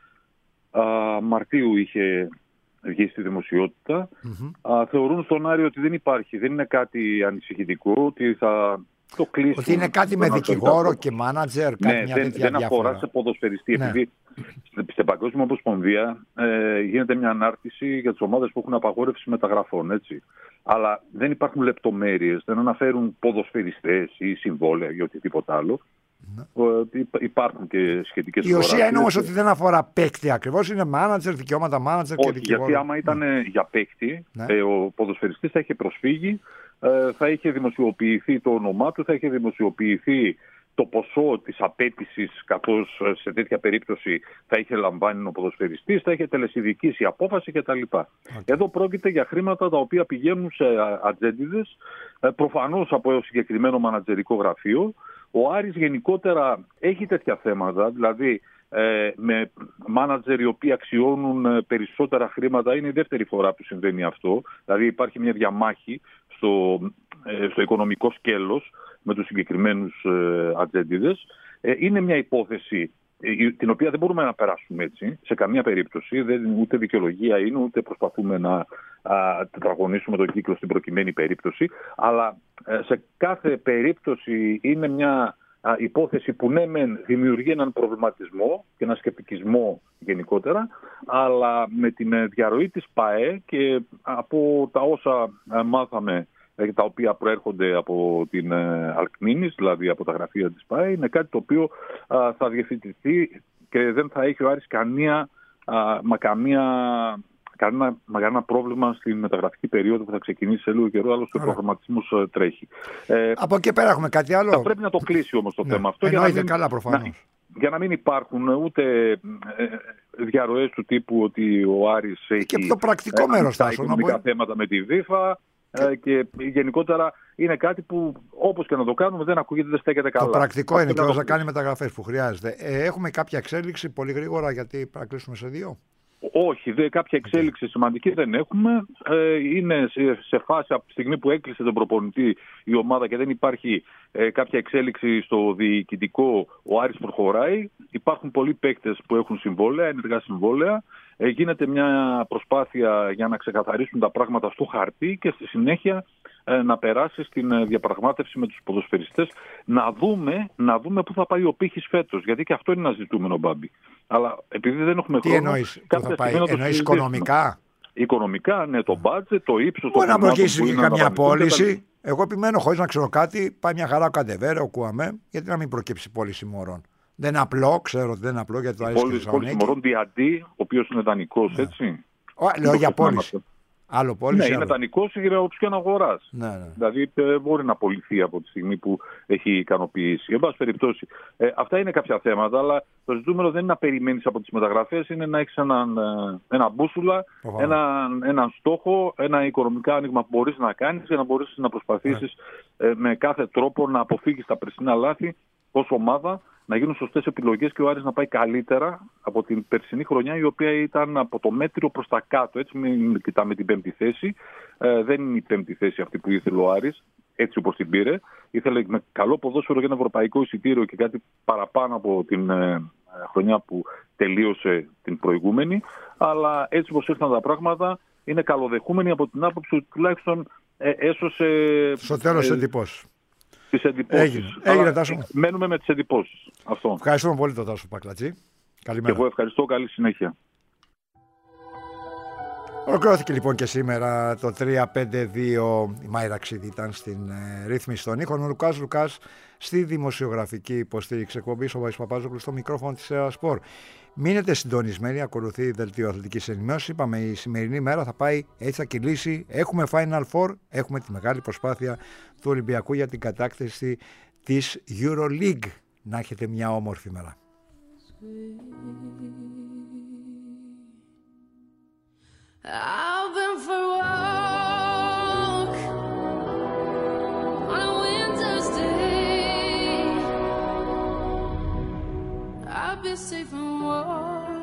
α, Μαρτίου είχε βγει στη δημοσιότητα. Mm-hmm. Α, θεωρούν στον Άρη ότι δεν υπάρχει, δεν είναι κάτι ανησυχητικό, ότι θα το κλείσουν. Ότι είναι κάτι με δικηγόρο και μάνατζερ, κάτι ναι, μια δεν, τέτοια δεν αφορά σε ποδοσφαιριστή. Ναι. Επειδή στην Παγκόσμια Ομοσπονδία ε, γίνεται μια ανάρτηση για τις ομάδες που έχουν απαγόρευση μεταγραφών, έτσι. Αλλά δεν υπάρχουν λεπτομέρειες, δεν αναφέρουν ποδοσφαιριστές ή συμβόλαια ή οτιδήποτε άλλο. Ναι. Ε, υπάρχουν και σχετικές Η ουσία είναι όμως ότι δεν αφορά παίκτη ακριβώς, είναι μάνατζερ, δικαιώματα μάνατζερ και δικηγόρο. Γιατί άμα ήταν ναι. για παίκτη, ναι. ε, ο ποδοσφαιριστής θα είχε προσφύγει, ε, θα είχε δημοσιοποιηθεί το όνομά του, θα είχε δημοσιοποιηθεί το ποσό της απέτησης, καθώς σε τέτοια περίπτωση θα είχε λαμβάνει ο ποδοσφαιριστής, θα είχε τελεσιδικήσει η απόφαση κτλ. Okay. Εδώ πρόκειται για χρήματα τα οποία πηγαίνουν σε ατζέντιδες, προφανώς από ένα συγκεκριμένο μανατζερικό γραφείο. Ο Άρης γενικότερα έχει τέτοια θέματα, δηλαδή ε, με μάνατζερ οι οποίοι αξιώνουν περισσότερα χρήματα, είναι η δεύτερη φορά που συμβαίνει αυτό. Δηλαδή υπάρχει μια διαμάχη στο, ε, στο οικονομικό σκέλος με τους συγκεκριμένους ε, ατζέντιδες. Ε, είναι μια υπόθεση ε, την οποία δεν μπορούμε να περάσουμε έτσι, σε καμία περίπτωση. Δεν, ούτε δικαιολογία είναι, ούτε προσπαθούμε να α, τετραγωνίσουμε τον κύκλο στην προκειμένη περίπτωση. Αλλά ε, σε κάθε περίπτωση είναι μια α, υπόθεση που ναι μεν δημιουργεί έναν προβληματισμό και έναν σκεπτικισμό γενικότερα, αλλά με την διαρροή της ΠΑΕ και από τα όσα μάθαμε, τα οποία προέρχονται από την Αλκμίνης, δηλαδή από τα γραφεία της ΠΑΕ, είναι κάτι το οποίο α, θα διευθυντηθεί και δεν θα έχει ο Άρης καμία, α, μα καμία, κανένα, μα κανένα πρόβλημα στην μεταγραφική περίοδο που θα ξεκινήσει σε λίγο καιρό, άλλωστε ο προγραμματισμός τρέχει. Ε, από εκεί πέρα έχουμε κάτι άλλο. Θα πρέπει να το κλείσει όμως το ναι, θέμα αυτό. Εννοείται, για να μην, καλά προφανώς. Να, για να μην υπάρχουν ούτε ε, διαρροές του τύπου ότι ο Άρης έχει και το πρακτικό ε, μέρος τα οικονομικά μπορεί... θέματα με τη ΒΥΦΑ. Και... και γενικότερα είναι κάτι που όπως και να το κάνουμε δεν ακούγεται, δεν στέκεται καλά. Το πρακτικό είναι και όσο κάνει μεταγραφές που χρειάζεται. Ε, έχουμε κάποια εξέλιξη πολύ γρήγορα, γιατί πρέπει να κλείσουμε σε δύο. Όχι, δε, κάποια εξέλιξη σημαντική δεν έχουμε. Ε, είναι σε, σε φάση από τη στιγμή που έκλεισε τον προπονητή η ομάδα και δεν υπάρχει ε, κάποια εξέλιξη στο διοικητικό, ο Άρης προχωράει. Υπάρχουν πολλοί παίκτες που έχουν συμβόλαια, ενεργά συμβόλαια. Ε, γίνεται μια προσπάθεια για να ξεκαθαρίσουν τα πράγματα στο χαρτί και στη συνέχεια ε, να περάσει στην διαπραγμάτευση με τους ποδοσφαιριστές, να δούμε, να δούμε πού θα πάει ο πύχης φέτος. Γιατί και αυτό είναι ένα ζητούμενο, Μπάμπη. Αλλά επειδή δεν έχουμε τι χρόνο... Τι εννοείς, πού θα πάει, εννοείς οικονομικά? Οικονομικά, ναι, το budget, το ύψος... Μπορεί να προκύψει και καμιά πώληση. Εγώ επιμένω, χωρίς να ξέρω κάτι, πάει μια χαρά ο Καντεβέρε, ο Κουαμέ, γιατί να μην προκύψει πώληση Μωρών. Δεν είναι απλό, ξέρω ότι δεν είναι απλό γιατί το αρέσει και η Θεσσαλονίκη. Πώληση Μωρών Διαντή, ο οποίος είναι δανεικός, ναι. Έτσι. Ο, λέω για πώληση. Άλλο πώληση. Ναι, είναι δανεικός για όψιον αγοράς. Ναι, ναι. Δηλαδή ε, μπορεί να πωληθεί από τη στιγμή που έχει ικανοποιήσει. Εν πάση περιπτώσει, ε, αυτά είναι κάποια θέματα, αλλά το ζητούμενο δεν είναι να περιμένεις από τις μεταγραφές, είναι να έχεις έναν, ένα μπούσουλα, έναν, έναν στόχο, ένα οικονομικά άνοιγμα που μπορείς να κάνεις για να μπορείς να προσπαθήσεις ναι. ε, με κάθε τρόπο να αποφύγεις τα περσινά λάθη ως ομάδα, να γίνουν σωστές επιλογές και ο Άρης να πάει καλύτερα από την περσινή χρονιά, η οποία ήταν από το μέτριο προς τα κάτω. Έτσι, μην κοιτάμε την πέμπτη θέση. Ε, δεν είναι η πέμπτη θέση αυτή που ήθελε ο Άρης, έτσι όπως την πήρε. Ήθελε με καλό ποδόσφαιρο για ένα ευρωπαϊκό εισιτήριο και κάτι παραπάνω από την ε, χρονιά που τελείωσε την προηγούμενη. Αλλά έτσι όπως ήρθαν τα πράγματα, είναι καλοδεχούμενη από την άποψη ότι τουλάχιστον ε, έσωσε. Στο τέλος ε, εντυπώσεις. Τις εντυπώσεις. Έγινε, έγινε Τάσο. Μένουμε με τις εντυπώσεις. Αυτό. Ευχαριστούμε πολύ τον Τάσο Πακλατζή. Καλημέρα. Και εγώ ευχαριστώ. Καλή συνέχεια. Ολοκληρώθηκε λοιπόν και σήμερα το τρία πέντε δύο. Η Μάιρα Ξίδη ήταν στην ε, ρύθμιση των ήχων. Ο Λουκάς Λουκάς στη δημοσιογραφική υποστήριξη εκπομπής. Ο Βάης Παπάζογλου στο μικρόφωνο της Ερασπορ. Μείνετε συντονισμένοι, ακολουθεί δελτίο αθλητικής ενημέρωσης. Είπαμε η σημερινή μέρα θα πάει, έτσι θα κυλήσει. Έχουμε Final Four, έχουμε τη μεγάλη προσπάθεια του Ολυμπιακού για την κατάκτηση της EuroLeague. Να έχετε μια όμορφη μέρα. I've been for a walk on a winter's day. I've been safe and warm.